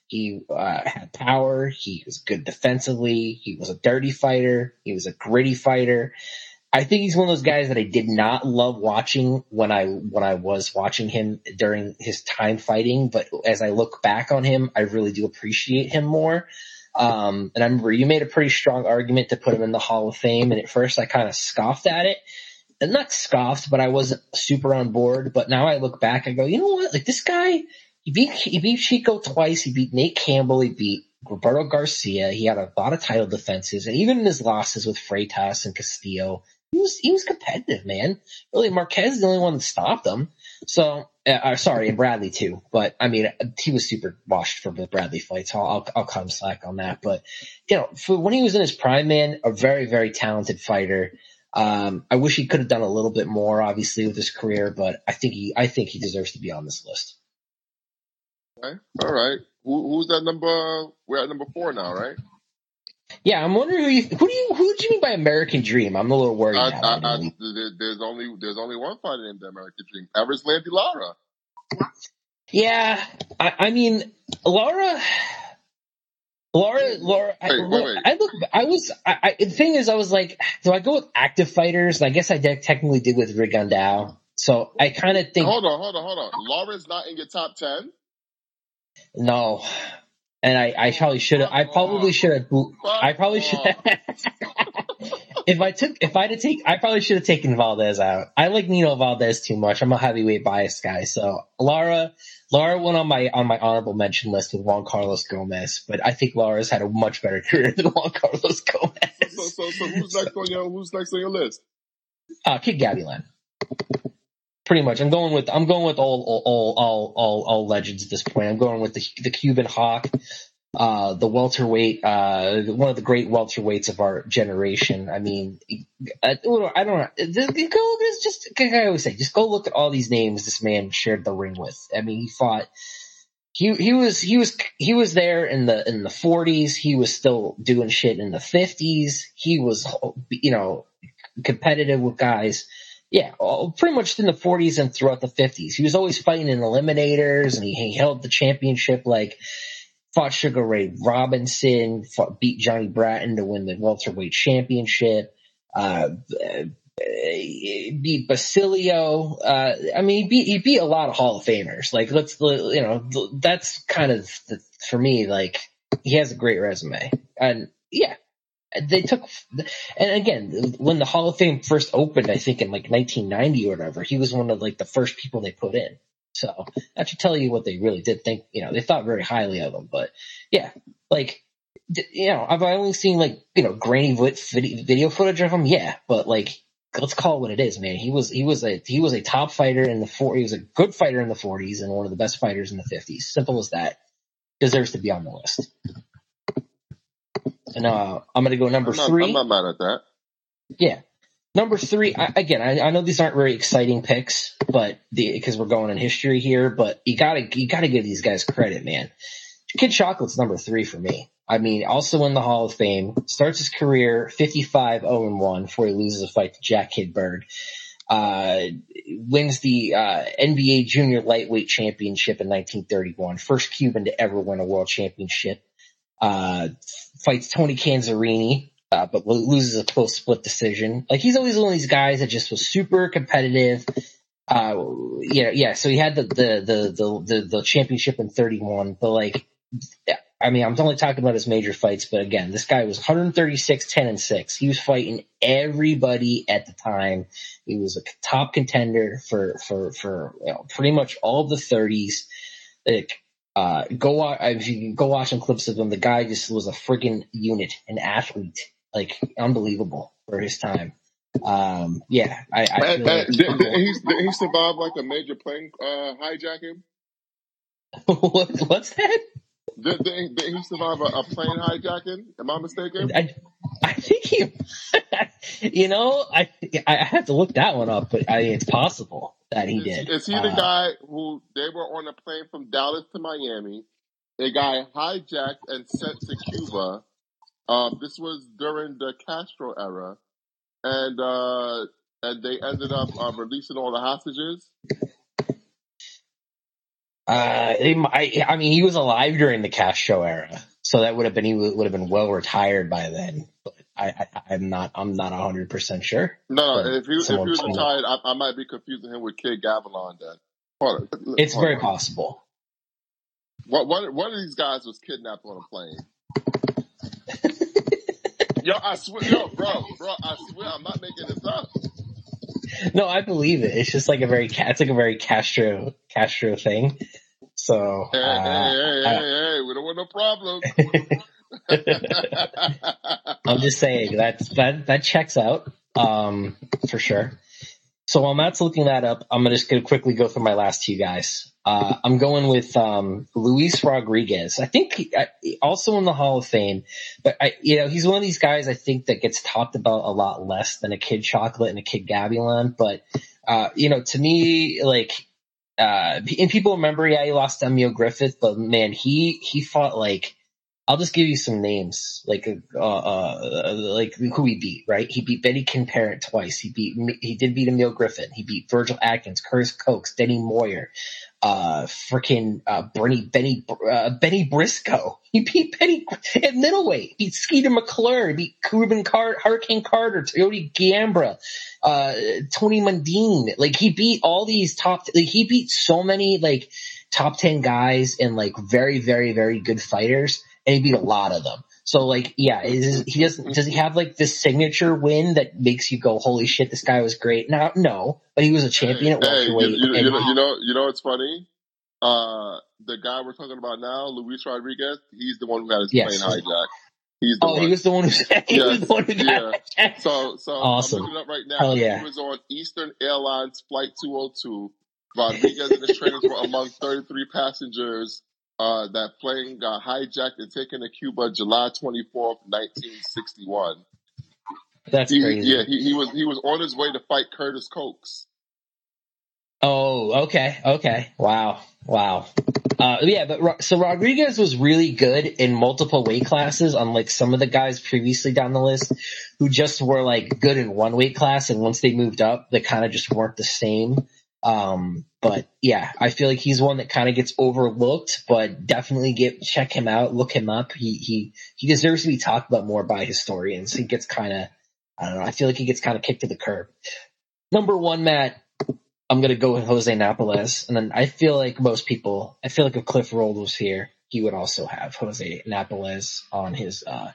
S2: He uh, had power. He was good defensively. He was a dirty fighter. He was a gritty fighter. I think he's one of those guys that I did not love watching when I when I was watching him during his time fighting. But as I look back on him, I really do appreciate him more. Um, and I remember you made a pretty strong argument to put him in the Hall of Fame. And at first I kind of scoffed at it. And not scoffed, but I wasn't super on board. But now I look back, I go, you know what? Like this guy, he beat he beat Chico twice. He beat Nate Campbell. He beat Roberto Garcia. He had a lot of title defenses, and even in his losses with Freitas and Castillo, he was he was competitive, man. Really, Marquez is the only one that stopped him. So, uh, sorry, and Bradley too. But I mean, he was super washed for the Bradley fight, so I'll I'll cut him slack on that. But you know, for when he was in his prime, man, a very very talented fighter. Um, I wish he could have done a little bit more, obviously, with his career, but I think he, I think he deserves to be on this list.
S1: Okay, all right. Who, who's that number? We're at number four now, right?
S2: Yeah, I'm wondering who you, who do you, who do you mean by American Dream? I'm a little worried.
S1: I,
S2: now,
S1: I, I, there's only, there's only one fighter named the American Dream. Erislandy Lara.
S2: Yeah, I, I mean, Lara. Laura, Laura,
S1: wait,
S2: I,
S1: wait, wait.
S2: I look, I was, I, I, the thing is, I was like, do I go with active fighters? I guess I did, technically did with Rigondeaux. So I kind of think.
S1: Hold on, hold on, hold on. Laura's not in your top ten?
S2: No. And I, I probably should have, I probably should have, I probably should have. If I took, if I had to take, I probably should have taken Valdez out. I like Nino Valdez too much. I'm a heavyweight bias guy. So Lara, Lara went on my, on my honorable mention list with Juan Carlos Gomez, but I think Lara's had a much better career than Juan Carlos Gomez.
S1: So, so, so who's next on your, who's next on your list?
S2: Uh, Kid Gavilan. Pretty much. I'm going with, I'm going with all, all, all, all, all, all legends at this point. I'm going with the, the Cuban Hawk. Uh, the welterweight, uh, one of the great welterweights of our generation. I mean, I, I don't know. Go, just, I always say, just go look at all these names this man shared the ring with. I mean, he fought, he, he was, he was, he was there in the, in the forties. He was still doing shit in the fifties. He was, you know, competitive with guys. Yeah, pretty much in the forties and throughout the fifties. He was always fighting in eliminators, and he, he held the championship like, fought Sugar Ray Robinson, fought, beat Johnny Bratton to win the welterweight championship, uh, beat Basilio. Uh, I mean, he beat, he beat a lot of Hall of Famers. Like, let's, you know, that's kind of, the, for me, like, he has a great resume. And yeah, they took, and again, when the Hall of Fame first opened, I think in like nineteen ninety or whatever, he was one of like the first people they put in. So that should tell you what they really did think. You know, they thought very highly of him. But yeah, like, you know, I've only seen like, you know, grainy video footage of him. Yeah, but like, let's call it what it is, man. He was he was a he was a top fighter in the four. He was a good fighter in the forties and one of the best fighters in the fifties. Simple as that. Deserves to be on the list. And uh, I'm going to go number
S1: I'm not,
S2: three.
S1: I'm not mad at that.
S2: Yeah. Number three, I, again, I, I know these aren't very exciting picks, but because we're going in history here, but you gotta, you gotta give these guys credit, man. Kid Chocolate's number three for me. I mean, also in the Hall of Fame, starts his career fifty-five oh and one before he loses a fight to Jack Kidberg. Uh, wins the, uh, N B A Junior Lightweight Championship in nineteen thirty-one. First Cuban to ever win a world championship. Uh, fights Tony Canzarini. Uh, but loses a close split decision. Like, he's always one of these guys that just was super competitive. Uh, yeah, yeah. So he had the, the, the, the, the, the championship in thirty-one, but like, I mean, I'm only talking about his major fights, but again, this guy was one thirty-six, ten and six. He was fighting everybody at the time. He was a top contender for, for, for, you know, pretty much all of the thirties. Like, uh, go, if you can go watch some clips of him, the guy just was a freaking unit, an athlete. Like, unbelievable for his time. Um, yeah, I, I
S1: and,
S2: feel like
S1: and did, did, he, did he survive like a major plane uh, hijacking?
S2: what, what's that?
S1: Did, did, did he survive a, a plane hijacking? Am I mistaken?
S2: I, I think he, you know, I I have to look that one up, but I mean, it's possible that he
S1: is,
S2: did.
S1: Is he
S2: uh,
S1: the guy who they were on a plane from Dallas to Miami? A guy hijacked and sent to Cuba. Um, this was during the Castro era, and uh, and they ended up uh, releasing all the hostages.
S2: Uh, I, I mean, he was alive during the Castro era, so that would have been he would have been well retired by then. But I, I I'm not I'm not a hundred percent sure.
S1: No,
S2: But
S1: if he if he
S2: someone,
S1: was
S2: you know,
S1: retired, I, I might be confusing him with Kid Gavilan. Then hold on,
S2: it's
S1: hold
S2: very
S1: on.
S2: possible.
S1: What one one of these guys was kidnapped on a plane. Yo, I swear, yo, bro, bro, I swear, I'm not making this up.
S2: No, I believe it. It's just like a very it's like a very Castro Castro thing. So
S1: Hey,
S2: uh,
S1: hey, hey,
S2: I,
S1: hey, hey, we don't want no problems.
S2: I'm just saying that that that checks out um, for sure. So while Matt's looking that up, I'm just going to quickly go through my last two guys. Uh, I'm going with um, Luis Rodriguez. I think he, I, also in the Hall of Fame, but I, you know, he's one of these guys I think that gets talked about a lot less than a Kid Chocolate and a Kid Gavilan. But uh, you know, to me, like, uh, and people remember, yeah, he lost to Emil Griffith, but man, he he fought like. I'll just give you some names, like uh, uh, like who he beat. Right, he beat Betty Kinparent twice. He beat he did beat Emil Griffin. He beat Virgil Atkins, Curtis Cokes, Denny Moyer, uh, freaking uh, Bernie Benny uh, Benny Briscoe. He beat Benny at middleweight. He beat Skeeter McClure. He beat Ruben Car- Hurricane Carter, Toyota Gambra, uh, Tony Mundine. Like he beat all these top. Like, he beat so many like top ten guys and like very very very good fighters. And he beat a lot of them. So like, yeah, is, he doesn't, does he have like this signature win that makes you go, holy shit, this guy was great? No, no, but he was a champion at
S1: Hey,
S2: welterweight.
S1: you, you,
S2: and
S1: you know, you know, you know, what's funny? Uh, the guy we're talking about now, Luis Rodriguez, he's the one who had his
S2: yes.
S1: plane hijacked. He's the
S2: oh,
S1: one.
S2: he was the one who, he
S1: yes,
S2: was the one who got
S1: yeah. So, so
S2: awesome.
S1: I'm looking it up right now.
S2: Hell yeah.
S1: He was on Eastern Airlines Flight two oh two. Rodriguez and his trainers were among thirty-three passengers. Uh, that plane got hijacked and taken to Cuba July twenty-fourth, nineteen sixty-one.
S2: That's
S1: he,
S2: crazy.
S1: Yeah, he, he was he was on his way to fight Curtis Cokes.
S2: Oh, okay, okay, wow, wow. Uh, yeah, but so Rodriguez was really good in multiple weight classes, unlike some of the guys previously down the list who just were like good in one weight class, and once they moved up, they kind of just weren't the same. Um, but yeah, I feel like he's one that kind of gets overlooked, but definitely get check him out, look him up. He he he deserves to be talked about more by historians. He gets kind of, I don't know, I feel like he gets kind of kicked to the curb. Number one, Matt, I'm gonna go with Jose Napoles, and then I feel like most people, I feel like if Cliff Roll was here, he would also have Jose Napoles on his uh,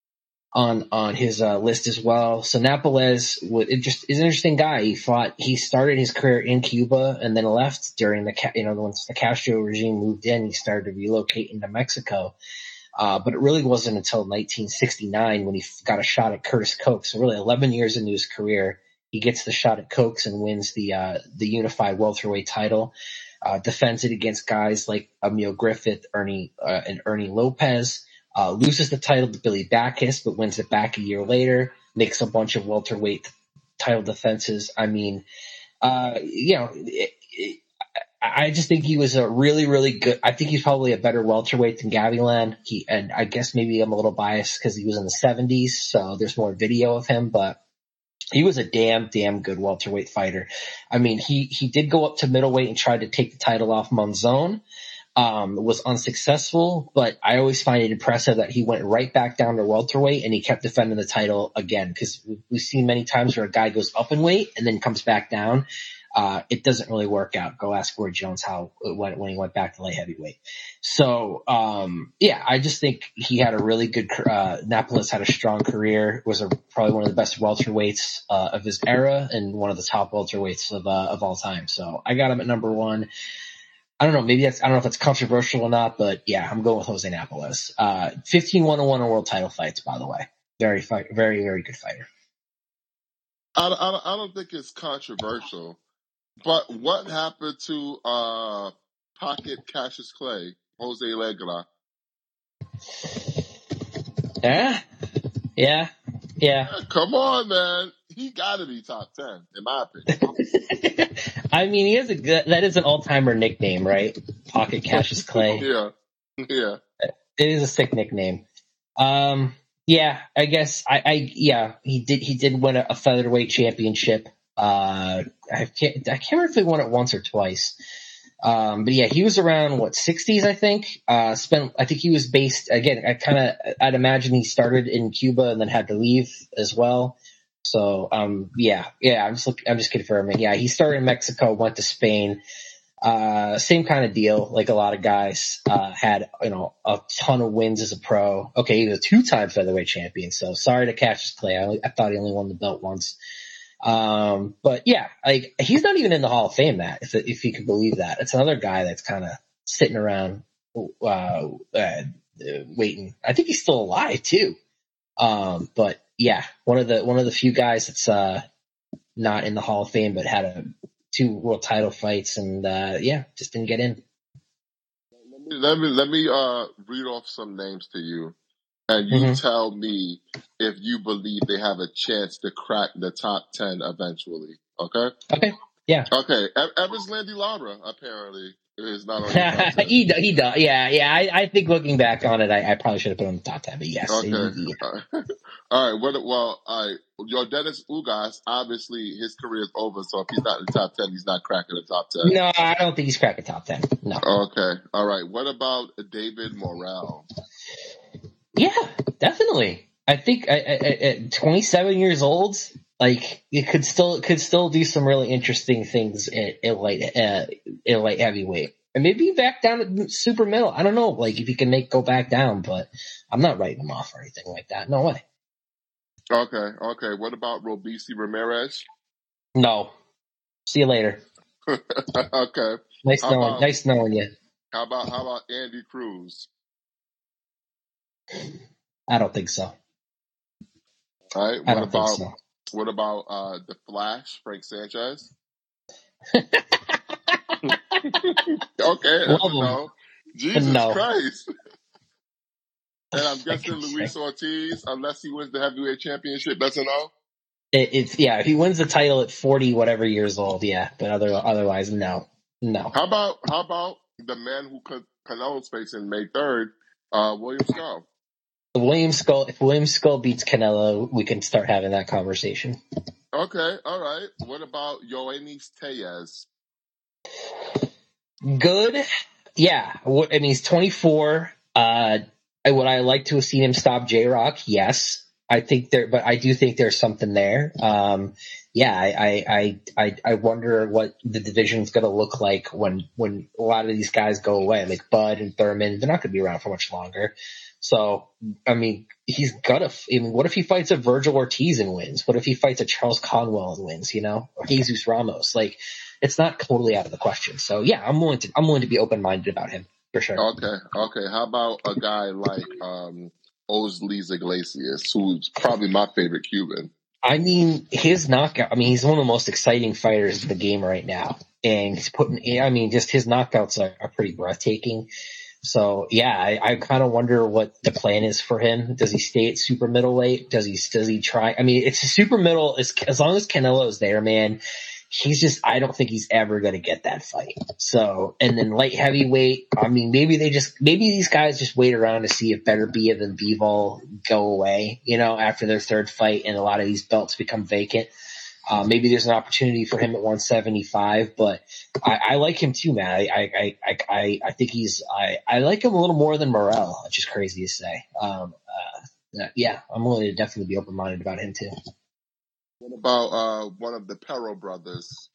S2: on on his uh, list as well. So Napoles would it just is an interesting guy. He fought. He started his career in Cuba and then left during the you know once the Castro regime moved in. He started to relocate into Mexico, uh, but it really wasn't until nineteen sixty-nine when he got a shot at Curtis Cokes. So really, eleven years into his career, he gets the shot at Cokes and wins the uh, the unified welterweight title. Uh, defends it against guys like Emil Griffith, Ernie uh, and Ernie Lopez. Uh, loses the title to Billy Backus, but wins it back a year later. Makes a bunch of welterweight title defenses. I mean, uh, you know, it, it, I just think he was a really, really good. I think he's probably a better welterweight than Gavilan. He and I guess maybe I'm a little biased because he was in the seventies, so there's more video of him, but he was a damn, damn good welterweight fighter. I mean, he he did go up to middleweight and tried to take the title off Monzon. Um, was unsuccessful, but I always find it impressive that he went right back down to welterweight and he kept defending the title again, because we've seen many times where a guy goes up in weight and then comes back down. Uh, it doesn't really work out. Go ask Roy Jones how it went when he went back to light heavyweight. So, um, yeah, I just think he had a really good, uh, Napoles had a strong career, was a, probably one of the best welterweights, uh, of his era and one of the top welterweights of, uh, of all time. So I got him at number one. I don't know, maybe that's, I don't know if it's controversial or not, but yeah, I'm going with Jose Napoles. Uh, fifteen one oh one in world title fights, by the way. Very, fight, very, very good fighter.
S1: I, I, I don't think it's controversial, but what happened to, uh, Pocket Cassius Clay, Jose Legra?
S2: Yeah, yeah, yeah.
S1: Come on, man. He got to be top ten, in my opinion.
S2: I mean, he has a good, that is an all-timer nickname, right? Pocket Cassius Clay.
S1: yeah. Yeah.
S2: It is a sick nickname. Um, yeah, I guess I, I, yeah, he did, he did win a, a featherweight championship. Uh, I can't, I can't remember if he won it once or twice. Um, but yeah, he was around what sixties, I think. Uh, spent, I think he was based again. I kind of, I'd imagine he started in Cuba and then had to leave as well. So, um, yeah, yeah, I'm just, look, I'm just confirming. Yeah, he started in Mexico, went to Spain. Uh, same kind of deal. Like a lot of guys, uh, had, you know, a ton of wins as a pro. Okay, he was a two-time featherweight champion. So sorry to Cassius Clay. I, only, I thought he only won the belt once. Um, but yeah, like he's not even in the Hall of Fame, Matt, if, if you can believe that. It's another guy that's kind of sitting around, uh, uh, waiting. I think he's still alive too. Um, but yeah, one of the, one of the few guys that's, uh, not in the Hall of Fame, but had a two world title fights and, uh, yeah, just didn't get in.
S1: Let me, let me, let me, uh, read off some names to you. And you
S2: Mm-hmm.
S1: tell me if you believe they have a chance to crack the top ten eventually. Okay?
S2: Okay. Yeah.
S1: Okay. Evans Landy Lara, apparently, is not on your top ten.
S2: he, does, he does. Yeah, yeah. I, I think looking back on it, I, I probably should have put him on the top ten, but yes.
S1: Okay.
S2: He,
S1: all right. All right. What, well, all right. Your Dennis Ugas, obviously, his career is over, so if he's not in the top ten, he's not cracking the top ten.
S2: No, I don't think he's cracking top ten. No.
S1: Okay. All right. What about David Morrell?
S2: Yeah, definitely. I think at twenty-seven years old, like it could still could still do some really interesting things at, at light uh, at light heavyweight, and maybe back down to super middle. I don't know, like if he can make go back down, but I'm not writing him off or anything like that. No way.
S1: Okay, okay. What about Robeisy Ramirez?
S2: No. See you later.
S1: Okay.
S2: Nice
S1: how
S2: knowing.
S1: About,
S2: nice knowing you.
S1: How about how about Andy Cruz?
S2: I don't think so.
S1: All right. What
S2: I don't
S1: about
S2: think so.
S1: what about uh, the Flash, Frank Sanchez? Okay, that's a no. Jesus
S2: no.
S1: Christ. And I'm guessing Luis Ortiz, unless he wins the heavyweight championship, that's a no?
S2: It, it's yeah, if he wins the title at forty whatever years old, yeah. But other otherwise, no. No.
S1: How about how about the man who Canelo's facing May third, uh, William Skull?
S2: William Skull. If William Skull beats Canelo, we can start having that conversation.
S1: Okay, all right. What about Yoenis Tellez?
S2: Good. Yeah. I mean, he's twenty-four. Uh, would I like to have seen him stop J-Rock? Yes. I think there, but I do think there's something there. Um, yeah, I, I, I, I wonder what the division's going to look like when, when a lot of these guys go away, like Bud and Thurman. They're not going to be around for much longer. So, I mean, he's gonna, I mean, what if he fights a Virgil Ortiz and wins? What if he fights a Charles Conwell and wins, you know, or Jesus Ramos? Like, it's not totally out of the question. So yeah, I'm willing to, I'm willing to be open-minded about him for sure.
S1: Okay. Okay. How about a guy like, um, Osleys Iglesias, who's probably my favorite Cuban?
S2: I mean, his knockout, I mean, he's one of the most exciting fighters in the game right now. And he's putting, I mean, just his knockouts are, are pretty breathtaking. So yeah, I, I kind of wonder what the plan is for him. Does he stay at super middleweight? Does he, does he try? I mean, it's a super middle, as, as long as Canelo's there, man, he's just, I don't think he's ever going to get that fight. So, and then light heavyweight, I mean, maybe they just, maybe these guys just wait around to see if Beterbiev and Bivol go away, you know, after their third fight and a lot of these belts become vacant. Uh, maybe there's an opportunity for him at one seventy-five, but I, I like him too, man. I, I, I, I, I think he's, I, I like him a little more than Morrell, which is crazy to say. Um, uh, yeah, I'm willing to definitely be open-minded about him too.
S1: What about, uh, one of the Pero brothers?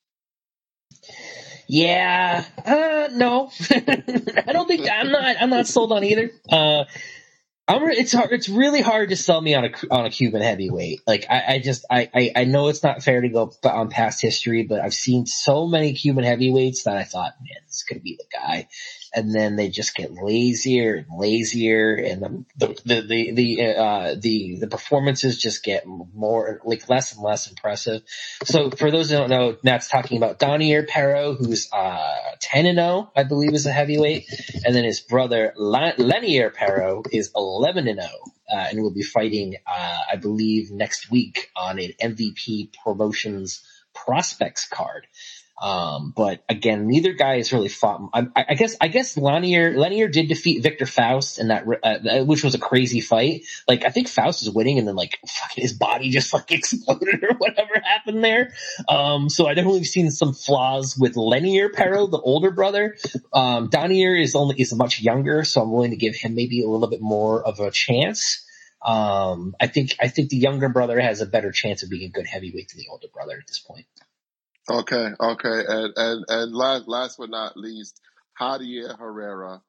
S2: Yeah, uh, no, I don't think, I'm not, I'm not sold on either. Uh, I'm, it's hard. It's really hard to sell me on a on a Cuban heavyweight. Like I, I just I, I I know it's not fair to go on past history, but I've seen so many Cuban heavyweights that I thought, man, this could be the guy. And then they just get lazier and lazier, and the the the the uh, the, the performances just get more like less and less impressive. So for those who don't know, Matt's talking about Donier Pero, who's uh, ten and zero, I believe, is a heavyweight, and then his brother Lenier Pero is eleven and zero, uh, and will be fighting, uh, I believe, next week on an M V P Promotions Prospects card. Um, but again, neither guy has really fought. I, I guess I guess Lanier Lanier did defeat Victor Faust in that, uh, which was a crazy fight. Like I think Faust was winning, and then like fucking his body just like exploded or whatever happened there. Um, so I definitely seen some flaws with Lanier Perro, the older brother. Um, Donier is only is much younger, so I'm willing to give him maybe a little bit more of a chance. Um, I think I think the younger brother has a better chance of being a good heavyweight than the older brother at this point.
S1: Okay, okay, and and and last last but not least, Javier Herrera.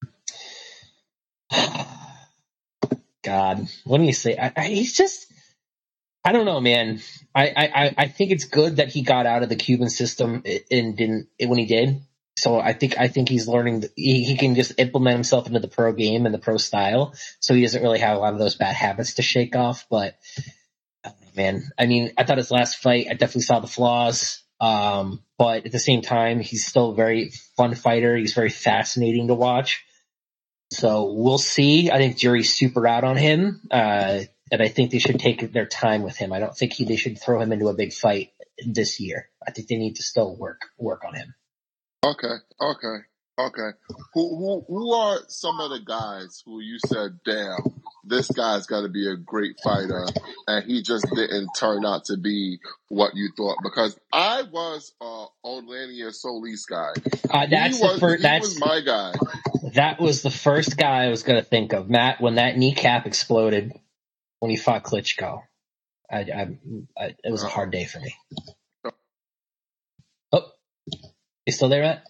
S2: God, what do you say? I, I, he's just, I don't know, man. I, I, I think it's good that he got out of the Cuban system and didn't when he did. So I think I think he's learning. He, he can just implement himself into the pro game and the pro style. So he doesn't really have a lot of those bad habits to shake off. But man, I mean, I thought his last fight, I definitely saw the flaws. Um, but at the same time, he's still a very fun fighter. He's very fascinating to watch. So we'll see. I think jury's super out on him. Uh, and I think they should take their time with him. I don't think he, they should throw him into a big fight this year. I think they need to still work, work on him.
S1: Okay, okay, okay. Who who who are some of the guys who you said, damn, this guy's got to be a great fighter, and he just didn't turn out to be what you thought? Because I was uh, Orlando Solis guy.
S2: Uh, that's
S1: he was,
S2: the first.
S1: He
S2: that's
S1: was my guy.
S2: That was the first guy I was going to think of, Matt. When that kneecap exploded when he fought Klitschko, I, I, I, it was a hard day for me. Oh, you still there, Matt?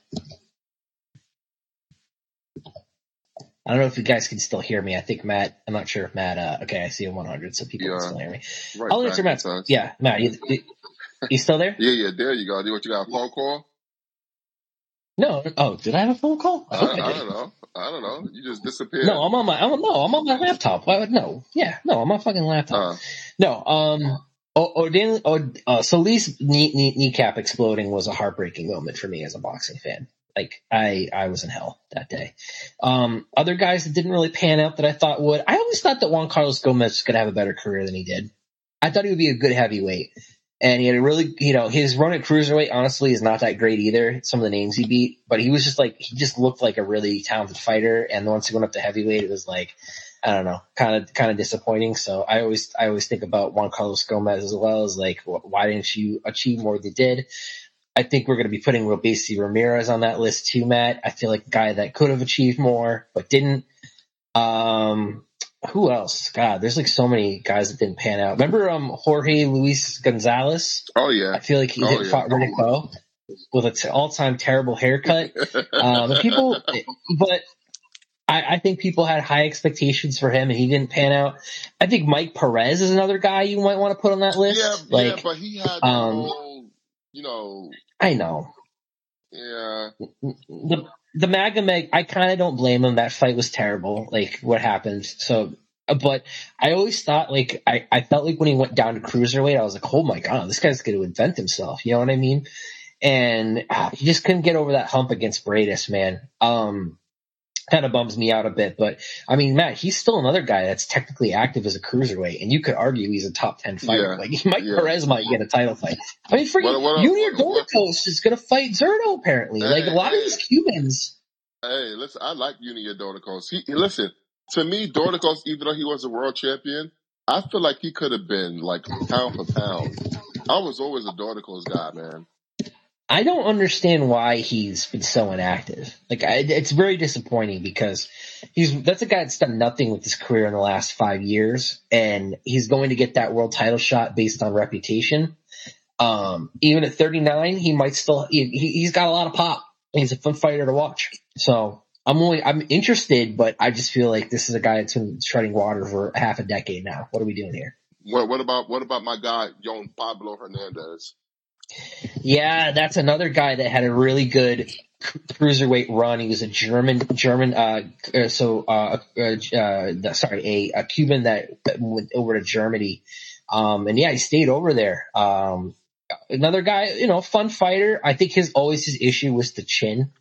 S2: I don't know if you guys can still hear me. I think Matt, I'm not sure if Matt, uh, okay, I see a one hundred, so people
S1: yeah.
S2: can still hear me.
S1: Right
S2: I'll answer Matt. Yeah, Matt, you, you, you still there?
S1: Yeah, yeah, there you go. Do what you got, a phone call?
S2: No, oh, did I have a phone call? I,
S1: I,
S2: hope
S1: I,
S2: I,
S1: I
S2: did.
S1: don't know. I don't know. You just disappeared.
S2: No, I'm on my, I'm, no, I'm on my laptop. I would, no, yeah, no, I'm on my fucking laptop. Uh. No, um, or, or, or uh, Solis' knee, knee, kneecap exploding was a heartbreaking moment for me as a boxing fan. Like, I, I was in hell that day. Um, other guys that didn't really pan out that I thought would, I always thought that Juan Carlos Gomez was going to have a better career than he did. I thought he would be a good heavyweight. And he had a really, you know, his run at cruiserweight, honestly, is not that great either. Some of the names he beat, but he was just like, he just looked like a really talented fighter. And once he went up to heavyweight, it was like, I don't know, kind of, kind of disappointing. So I always, I always think about Juan Carlos Gomez as well as like, why didn't you achieve more than you did? I think we're going to be putting Robeisy Ramirez on that list too, Matt. I feel like a guy that could have achieved more, but didn't. Um, who else? God, there's like so many guys that didn't pan out. Remember um, Jorge Luis Gonzalez?
S1: Oh, yeah.
S2: I feel like he
S1: oh,
S2: hit,
S1: yeah.
S2: fought Riddick Bowe with an t- all-time terrible haircut. um, and people, but I, I think people had high expectations for him, and he didn't pan out. I think Mike Perez is another guy you might want to put on that list.
S1: Yeah,
S2: like,
S1: yeah, but he had the um, whole, you know.
S2: I know.
S1: Yeah.
S2: The the Magomed, I kind of don't blame him. That fight was terrible. Like what happened. So, but I always thought like I, I felt like when he went down to cruiserweight, I was like, oh my god, this guy's going to invent himself. You know what I mean? And uh, he just couldn't get over that hump against Bradis, man. Um, kind of bums me out a bit, but I mean, Matt, he's still another guy that's technically active as a cruiserweight, and you could argue he's a top ten fighter.
S1: Yeah,
S2: like Mike
S1: yeah.
S2: Perez might get a title fight. I mean, freaking Junior Doricos is going to fight Zerto apparently. Hey, like a lot hey. of these Cubans.
S1: Hey, listen, I like Junior Doricos. He listen to me, Doricos, even though he was a world champion, I feel like he could have been like pound for pound. I was always a Doricos guy, man.
S2: I don't understand why he's been so inactive. Like, I, it's very disappointing because he's that's a guy that's done nothing with his career in the last five years, and he's going to get that world title shot based on reputation. Um, even at thirty-nine, he might still he, he's got a lot of pop. He's a fun fighter to watch. So I'm only I'm interested, but I just feel like this is a guy that's been treading water for half a decade now. What are we doing here?
S1: What, what about what about my guy Yon Pablo Hernandez?
S2: Yeah, that's another guy that had a really good cruiserweight run. He was a German, German, uh, so, uh, uh, uh sorry, a, a Cuban that went over to Germany. Um, and yeah, he stayed over there. Um, another guy, you know, fun fighter. I think his, always his issue was the chin.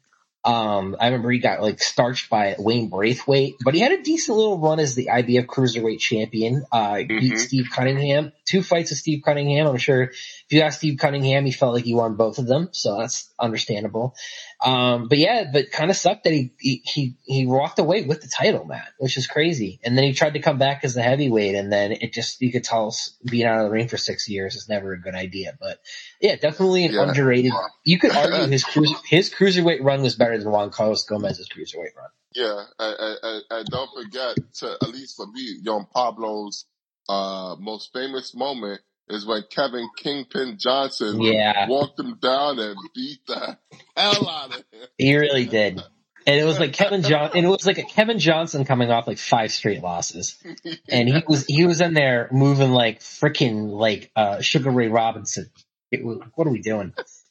S2: Um, I remember he got like starched by Wayne Braithwaite, but he had a decent little run as the I B F Cruiserweight champion. Uh,
S1: Mm-hmm.
S2: beat Steve Cunningham. Two fights with Steve Cunningham. I'm sure if you ask Steve Cunningham, he felt like he won both of them, so that's understandable. Um, but yeah, but kind of sucked that he, he he he walked away with the title, Matt, which is crazy. And then he tried to come back as the heavyweight, and then it just you could tell being out of the ring for six years is never a good idea. But yeah, definitely an
S1: Yeah.
S2: underrated. You could argue his cruiser, his cruiserweight run was better than Juan Carlos Gomez's cruiserweight run.
S1: Yeah, and, and, and don't forget to, at least for me, John Pablo's uh, most famous moment is when Kevin Kingpin Johnson
S2: Yeah.
S1: walked him down and beat the hell out of him.
S2: He really did. And it was like Kevin John, and it was like a Kevin Johnson coming off like five straight losses, and he was he was in there moving like freaking like uh, Sugar Ray Robinson. It was, what are we doing?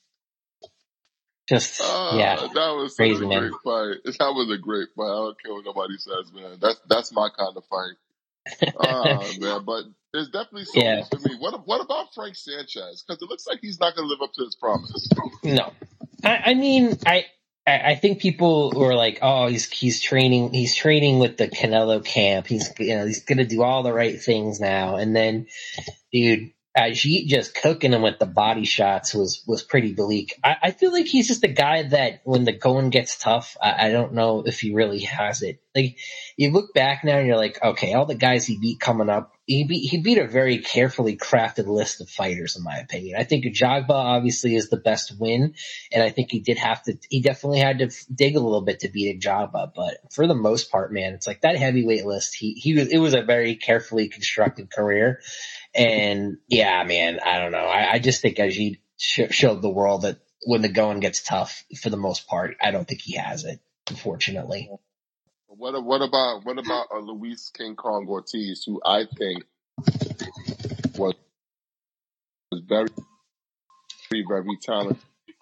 S2: Just
S1: Uh,
S2: yeah,
S1: that was such
S2: crazy
S1: a
S2: man.
S1: great fight. That was a great fight. I don't care what nobody says, man. That's that's my kind of fight. Oh man, but there's definitely some
S2: Yeah.
S1: for me. What what about Frank Sanchez? Because it looks like he's not going to live up to his promise.
S2: No, I, I mean I. I I think people were like, "Oh, he's he's training, he's training with the Canelo camp. He's you know he's gonna do all the right things now." And then, dude, Ajit just cooking him with the body shots was was pretty bleak. I, I feel like he's just a guy that when the going gets tough, I, I don't know if he really has it. Like you look back now and you're like, okay, all the guys he beat coming up, he beat he beat a very carefully crafted list of fighters, in my opinion. I think Ujagba obviously is the best win, and I think he did have to. He definitely had to dig a little bit to beat Ujagba, but for the most part, man, it's like that heavyweight list. He he was it was a very carefully constructed career. And yeah, man, I don't know. I, I just think Ajit sh- showed the world that when the going gets tough, for the most part, I don't think he has it, unfortunately.
S1: What what about what about uh, Luis King Kong Ortiz, who I think was was very very very talented.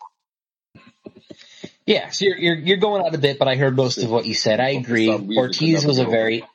S2: Yeah, so you're you're, you're going out a bit, but I heard most of what you said. I
S1: For
S2: agree.
S1: some reason, could
S2: Ortiz
S1: never
S2: was a
S1: get over.
S2: very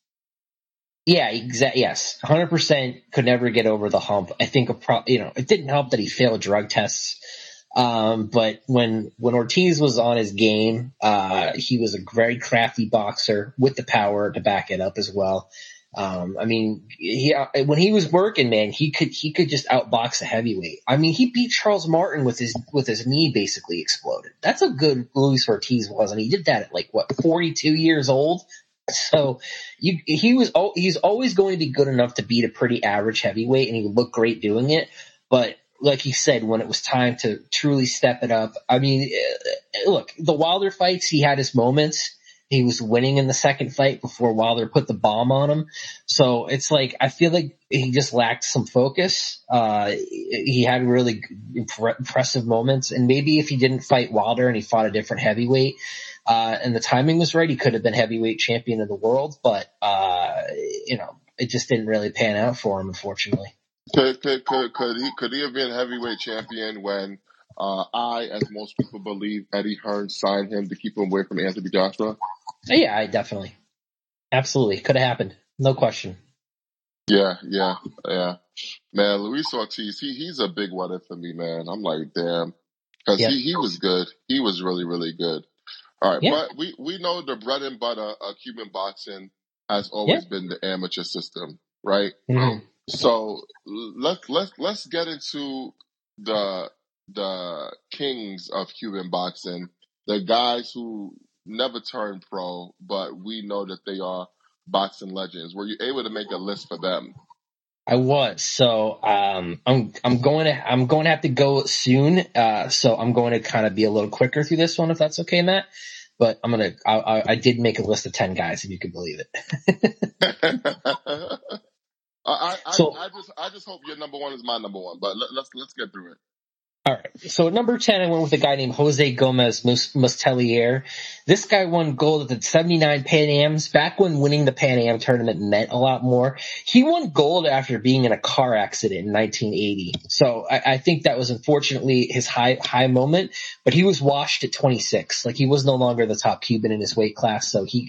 S2: yeah, exactly. Yes, one hundred percent could never get over the hump. I think a pro, you know, it didn't help that he failed drug tests. Um, but when when Ortiz was on his game, uh, he was a very crafty boxer with the power to back it up as well. Um, I mean, he when he was working, man, he could he could just outbox a heavyweight. I mean, he beat Charles Martin with his with his knee basically exploded. That's how good Luis Ortiz was, and he did that at like what forty-two years old. So you, he was he's always going to be good enough to beat a pretty average heavyweight, and he would look great doing it. But like he said, when it was time to truly step it up, I mean, look, the Wilder fights, he had his moments. He was winning in the second fight before Wilder put the bomb on him. So it's like, I feel like he just lacked some focus. Uh, he had really impressive moments. And maybe if he didn't fight Wilder and he fought a different heavyweight, uh, and the timing was right, he could have been heavyweight champion of the world. But, uh, you know, it just didn't really pan out for him, unfortunately.
S1: Could could could could he could he have been heavyweight champion when uh, I, as most people believe, Eddie Hearn signed him to keep him away from Anthony Joshua?
S2: Yeah, I definitely, absolutely, could have happened, no question.
S1: Yeah, yeah, yeah. Man, Luis Ortiz, he he's a big one for me, man. I'm like, damn, because
S2: Yep.
S1: he he was good. He was really really good. All right,
S2: Yeah.
S1: but we we know the bread and butter of Cuban boxing has always
S2: Yeah.
S1: been the amateur system, right?
S2: Mhm.
S1: So let's let's let's get into the the kings of Cuban boxing, the guys who never turned pro, but we know that they are boxing legends. Were you able to make a list for them?
S2: I was. So um, I'm I'm going to I'm going to have to go soon. Uh, so I'm going to kind of be a little quicker through this one, if that's okay, Matt. But I'm gonna I, I, I did make a list of ten guys, if you could believe it.
S1: I, I,
S2: So-
S1: I just I just hope your number one is my number one, but let, let's let's get through it.
S2: All right. So at number ten, I went with a guy named Jose Gomez Mus- Mustelier. This guy won gold at the seventy-nine Pan Ams, back when winning the Pan Am tournament meant a lot more. He won gold after being in a car accident in nineteen eighty. So I, I think that was unfortunately his high high moment, but he was washed at twenty-six. Like, he was no longer the top Cuban in his weight class, so he, he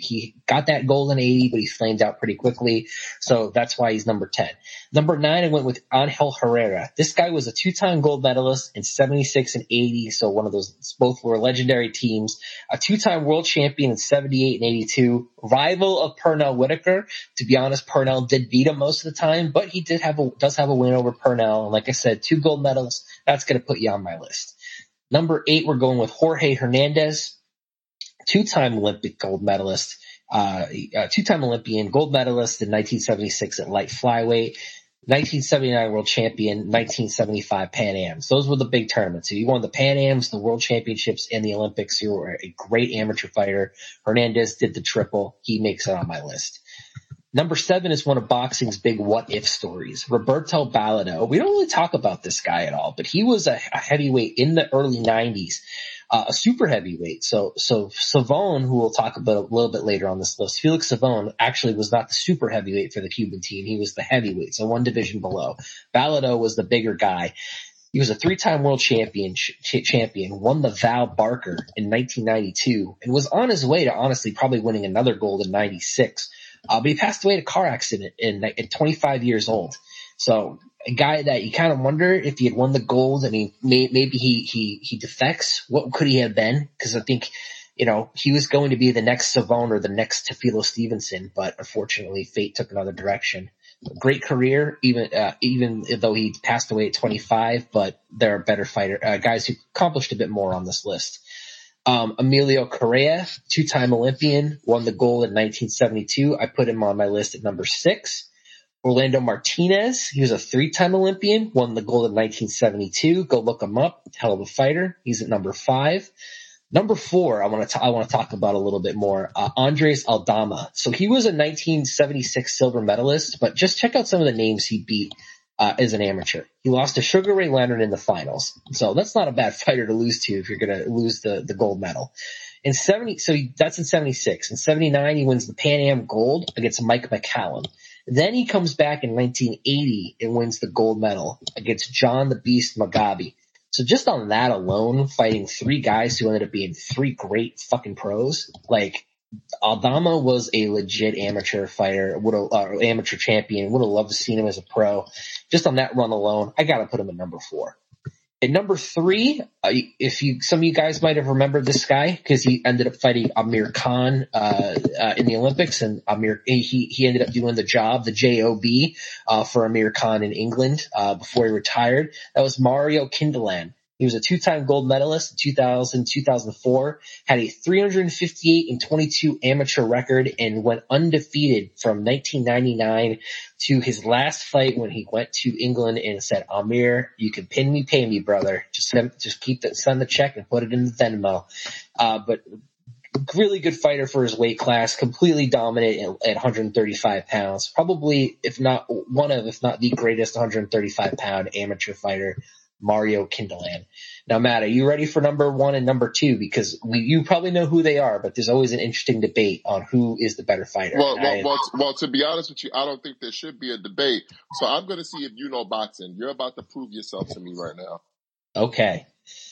S2: got that golden eighty, but he flamed out pretty quickly. So that's why he's number ten. Number nine, I went with Angel Herrera. This guy was a two-time gold medalist in seventy-six and eighty. So one of those, both were legendary teams. A two-time world champion in seventy-eight and eighty-two. Rival of Pernell Whitaker. To be honest, Pernell did beat him most of the time, but he did have a, does have a win over Pernell. And like I said, two gold medals. That's going to put you on my list. Number eight, we're going with Jorge Hernandez, two-time Olympic gold medalist, uh, two-time Olympian, gold medalist in nineteen seventy-six at light flyweight, nineteen seventy-nine world champion, nineteen seventy-five Pan Ams. Those were the big tournaments. So you won the Pan Ams, the World Championships, and the Olympics. You were a great amateur fighter. Hernandez did the triple. He makes it on my list. Number seven is one of boxing's big what-if stories, Roberto Balado. We don't really talk about this guy at all, but he was a, a heavyweight in the early nineties, uh, a super heavyweight. So, so Savon, who we'll talk about a little bit later on this list, Felix Savon actually was not the super heavyweight for the Cuban team. He was the heavyweight, so one division below. Balado was the bigger guy. He was a three-time world champion, ch- champion, won the Val Barker in nineteen ninety-two, and was on his way to honestly probably winning another gold in ninety-six. Uh, but he passed away in a car accident in, at twenty-five years old. So a guy that you kind of wonder if he had won the gold. I mean, may, maybe he, he, he defects. What could he have been? Cause I think, you know, he was going to be the next Savon or the next Teofilo Stevenson, but unfortunately fate took another direction. Great career, even, uh, even though he passed away at twenty-five, but there are better fighter, uh, guys who accomplished a bit more on this list. Um, Emilio Correa, two-time Olympian, won the gold in nineteen seventy-two. I put him on my list at number six. Orlando Martinez, he was a three-time Olympian, won the gold in nineteen seventy-two. Go look him up. Hell of a fighter. He's at number five. Number four, I want to I want to talk about a little bit more. Uh, Andres Aldama. So he was a nineteen seventy-six silver medalist, but just check out some of the names he beat. Uh, as an amateur. He lost to Sugar Ray Leonard in the finals. So that's not a bad fighter to lose to if you're going to lose the, the gold medal. In seventy, so he, that's in seventy-six. In seventy-nine, he wins the Pan Am gold against Mike McCallum. Then he comes back in nineteen eighty and wins the gold medal against John the Beast Mugabe. So just on that alone, fighting three guys who ended up being three great fucking pros, like, Aldama was a legit amateur fighter, would have, uh, amateur champion. Would have loved to see him as a pro. Just on that run alone, I got to put him at number four. At number three, uh, if you, some of you guys might have remembered this guy because he ended up fighting Amir Khan uh, uh, in the Olympics, and Amir he he ended up doing the job, the job uh, for Amir Khan in England uh, before he retired. That was Mario Kindelan. He was a two-time gold medalist in two thousand, two thousand four, had a three fifty-eight and twenty-two amateur record, and went undefeated from nineteen ninety-nine to his last fight when he went to England and said, Amir, you can pin me, pay me, brother. Just send, just keep the, send the check and put it in the Venmo. Uh, but really good fighter for his weight class, completely dominant at, at one thirty-five pounds. Probably, if not one of, if not the greatest one thirty-five pound amateur fighter, Mario Kindelan. Now, Matt, are you ready for number one and number two? Because we, you probably know who they are, but there's always an interesting debate on who is the better fighter.
S1: Well, well,
S2: I,
S1: well, well, to be honest with you, I don't think there should be a debate. So I'm going to see if you know boxing. You're about to prove yourself to me right now.
S2: Okay.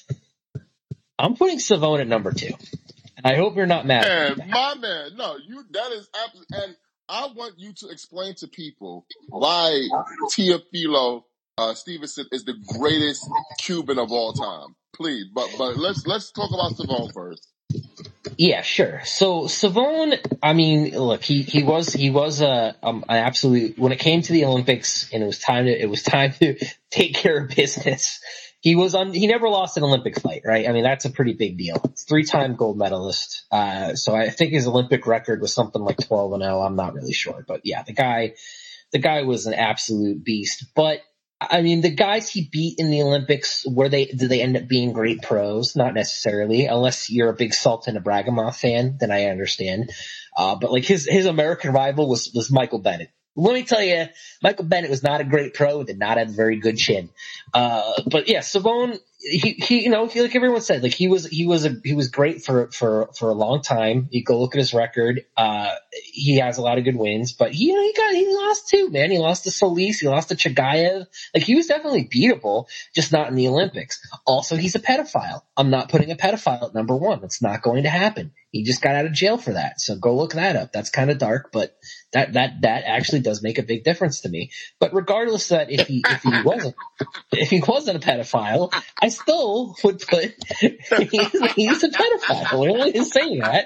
S2: I'm putting Savon at number two. And I hope you're not mad.
S1: Man, my man, no, you, that is absolutely, and I want you to explain to people why Teofilo Uh, Stevenson is the greatest Cuban of all time. Please, but but let's let's talk about Savon first.
S2: Yeah, sure. So Savon, I mean, look, he he was he was a um, an absolute when it came to the Olympics and it was time to it was time to take care of business. He was on. He never lost an Olympic fight, right? I mean, that's a pretty big deal. Three-time gold medalist. Uh, so I think his Olympic record was something like twelve and oh. I'm not really sure, but yeah, the guy, the guy was an absolute beast. But I mean, the guys he beat in the Olympics, were they, did they end up being great pros? Not necessarily, unless you're a big Sultan Ibragimov fan, then I understand. Uh, but like his, his American rival was, was Michael Bennett. Let me tell you, Michael Bennett was not a great pro, did not have a very good chin. Uh, but yeah, Savon, he, he, you know, he, like everyone said, like he was, he was a, he was great for, for, for a long time. You go look at his record. Uh, he has a lot of good wins, but he, you know, he got, he lost too, man. He lost to Solis. He lost to Chagayev. Like he was definitely beatable, just not in the Olympics. Also, he's a pedophile. I'm not putting a pedophile at number one. That's not going to happen. He just got out of jail for that. So go look that up. That's kind of dark, but that, that, that actually does make a big difference to me. But regardless of that, if he, if he wasn't, if he wasn't a pedophile, I still would put, he's, he's a pedophile. We're only saying that.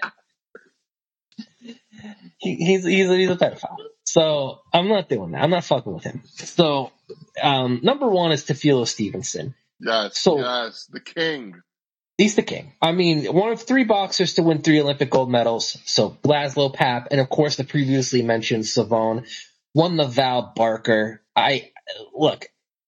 S2: He, he's, he's, he's a pedophile. So I'm not doing that. I'm not fucking with him. So, um, number one is Teofilo Stevenson.
S1: Yes,
S2: so,
S1: yes, the king.
S2: He's the king. I mean, one of three boxers to win three Olympic gold medals. So Laszlo Papp, and of course the previously mentioned Savone, won the Val Barker. I look,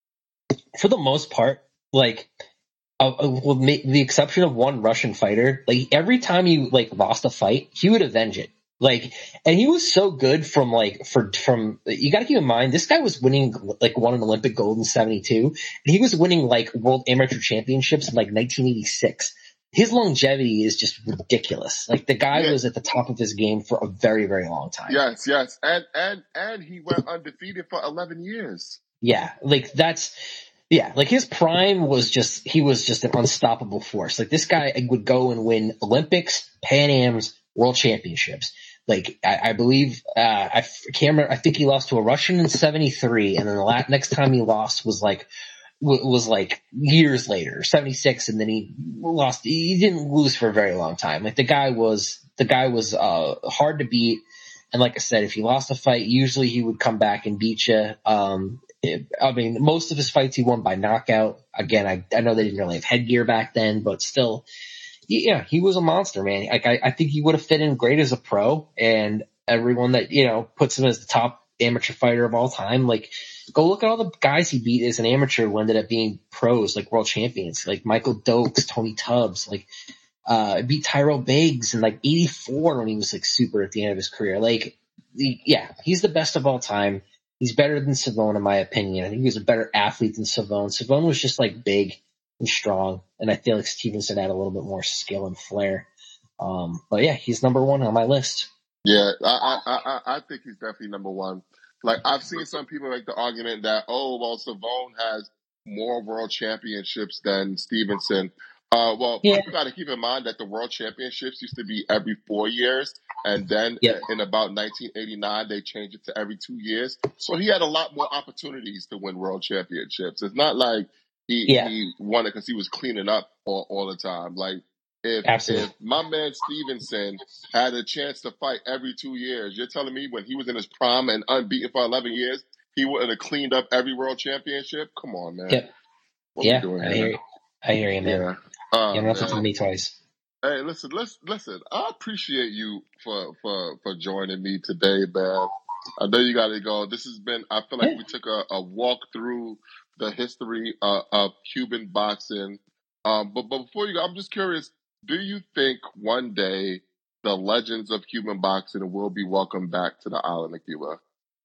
S2: for the most part, like, uh, with the exception of one Russian fighter, like every time he like lost a fight, he would avenge it. Like, and he was so good from like, for, from, you gotta keep in mind, this guy was winning, like, won an Olympic gold in seventy-two, and he was winning, like, world amateur championships in, like, nineteen eighty-six. His longevity is just ridiculous. Like, the guy yeah. was at the top of his game for a very, very long time.
S1: Yes, yes. And, and, and he went undefeated for eleven years.
S2: Yeah, like, that's, yeah, like, his prime was just, he was just an unstoppable force. Like, this guy would go and win Olympics, Pan Ams, World Championships. Like, I, I believe, uh, I can't remember, I think he lost to a Russian in seventy-three, and then the last, next time he lost was like, w- was like years later, seventy-six, and then he lost, he didn't lose for a very long time. Like, the guy was, the guy was, uh, hard to beat, and like I said, if he lost a fight, usually he would come back and beat you. Um, it, I mean, most of his fights he won by knockout. Again, I, I know they didn't really have headgear back then, but still, yeah, he was a monster, man. Like, I, I think he would have fit in great as a pro, and everyone that, you know, puts him as the top amateur fighter of all time, like, go look at all the guys he beat as an amateur who ended up being pros, like world champions, like Michael Dokes, Tony Tubbs, like, uh, beat Tyrell Biggs in like eighty-four when he was like super at the end of his career. Like, the, yeah, he's the best of all time. He's better than Savone in my opinion. I think he was a better athlete than Savone. Savone was just like big and strong, and I feel like Stevenson had a little bit more skill and flair. Um, but yeah, he's number one on my list.
S1: Yeah, I, I, I, I think he's definitely number one. Like, I've seen some people make the argument that, oh, well, Savone has more world championships than Stevenson. Uh, well, yeah. You got to keep in mind that the world championships used to be every four years, and then yep. in about nineteen eighty-nine, they changed it to every two years. So he had a lot more opportunities to win world championships. It's not like He, yeah. he won it because he was cleaning up all, all the time. Like, if, if my man Stevenson had a chance to fight every two years, you're telling me when he was in his prime and unbeaten for eleven years, he wouldn't have cleaned up every world championship? Come on, man.
S2: Yep. What yeah, doing I hear you. I hear you, man. Yeah. Uh, you don't have to tell me twice.
S1: Hey, listen, listen, listen. I appreciate you for, for, for joining me today, man. I know you got to go. This has been, I feel like yeah. we took a, a walk through the history uh, of Cuban boxing. Um, but, but before you go, I'm just curious, do you think one day the legends of Cuban boxing will be welcomed back to the island of Cuba?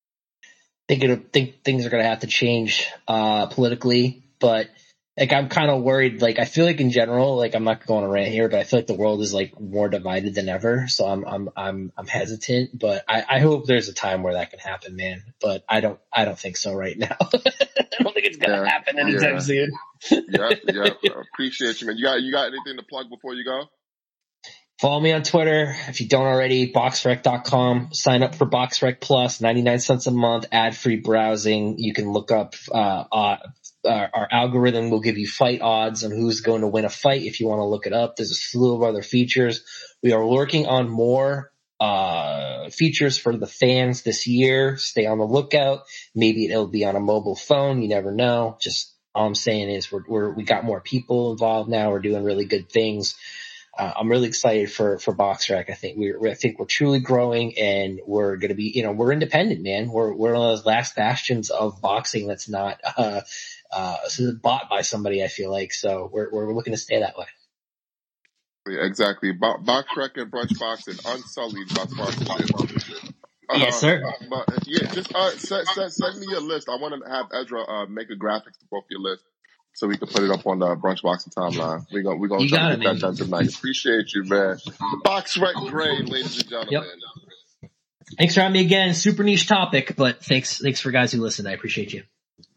S2: I think, it'll, think things are going to have to change uh, politically, but like I'm kind of worried. Like I feel like in general, like I'm not going to rant here, but I feel like the world is like more divided than ever. So I'm I'm I'm I'm hesitant, but I, I hope there's a time where that can happen, man. But I don't I don't think so right now. I don't think it's gonna yeah, happen anytime
S1: yeah.
S2: soon.
S1: yeah, yeah. I appreciate you, man. You got you got anything to plug before you go?
S2: Follow me on Twitter if you don't already. boxrec dot com. Sign up for BoxRec Plus, ninety-nine cents a month, ad-free browsing. You can look up uh, uh Our, our algorithm will give you fight odds on who's going to win a fight if you want to look it up. There's a slew of other features. We are working on more uh features for the fans this year. Stay on the lookout. Maybe it'll be on a mobile phone. You never know. Just all I'm saying is we're, we're we got more people involved now. We're doing really good things. Uh, I'm really excited for, for BoxRec. I think we're, I think we're truly growing, and we're going to be, you know, we're independent, man. We're, we're one of those last bastions of boxing that's not, uh, uh, bought by somebody, I feel like. So we're, we're looking to stay that way.
S1: Yeah, exactly. Bo- BoxRec and Brunch Boxing, unsullied by sponsorship. Uh,
S2: yes, sir.
S1: Uh, but yeah, just uh, send, send, send me your list. I want to have Ezra uh, make a graphics to both your lists. so we can put it up on the Brunch Boxing timeline. We're going we gonna
S2: You
S1: try
S2: got
S1: to
S2: it,
S1: get that
S2: man.
S1: done tonight. Appreciate you, man. Box Rec Gray, ladies and gentlemen.
S2: Yep. Thanks for having me again. Super niche topic, but thanks thanks for guys who listen. I appreciate you.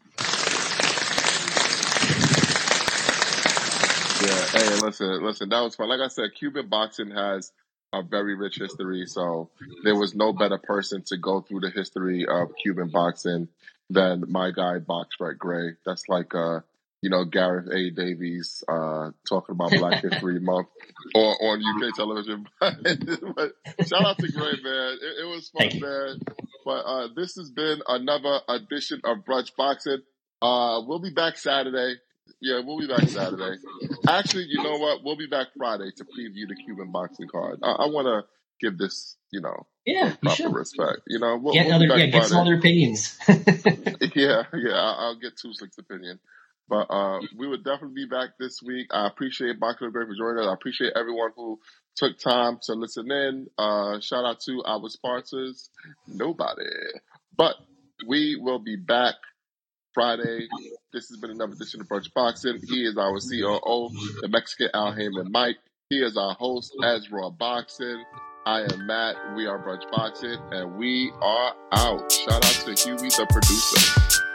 S1: Yeah, hey, listen, listen, that was fun. Like I said, Cuban boxing has a very rich history, so there was no better person to go through the history of Cuban boxing than my guy, Box Rec Gray. That's like, uh, you know, Gareth A. Davies uh, talking about Black History Month or on U K television. But shout out to Gray, man. It, it was fun, man. But uh, this has been another edition of Brunch Boxing. Uh, we'll be back Saturday. Yeah, we'll be back Saturday. Actually, you know what? We'll be back Friday to preview the Cuban boxing card. I, I want to give this, you know,
S2: Yeah,
S1: some proper respect. You know, we'll,
S2: get
S1: we'll
S2: other,
S1: be back
S2: yeah, get some
S1: Friday.
S2: other opinions.
S1: Yeah, yeah, I- I'll get Two Slick's opinion. But uh, we would definitely be back this week. I appreciate Boxing Gray for joining us. I appreciate everyone who took time to listen in. Uh, shout out to our sponsors. Nobody. But we will be back Friday. This has been another edition of Brunch Boxing. He is our C O O, the Mexican Al Heyman Mike. He is our host, Ezra Boxing. I am Matt. We are Brunch Boxing, and we are out. Shout out to Huey, the producer.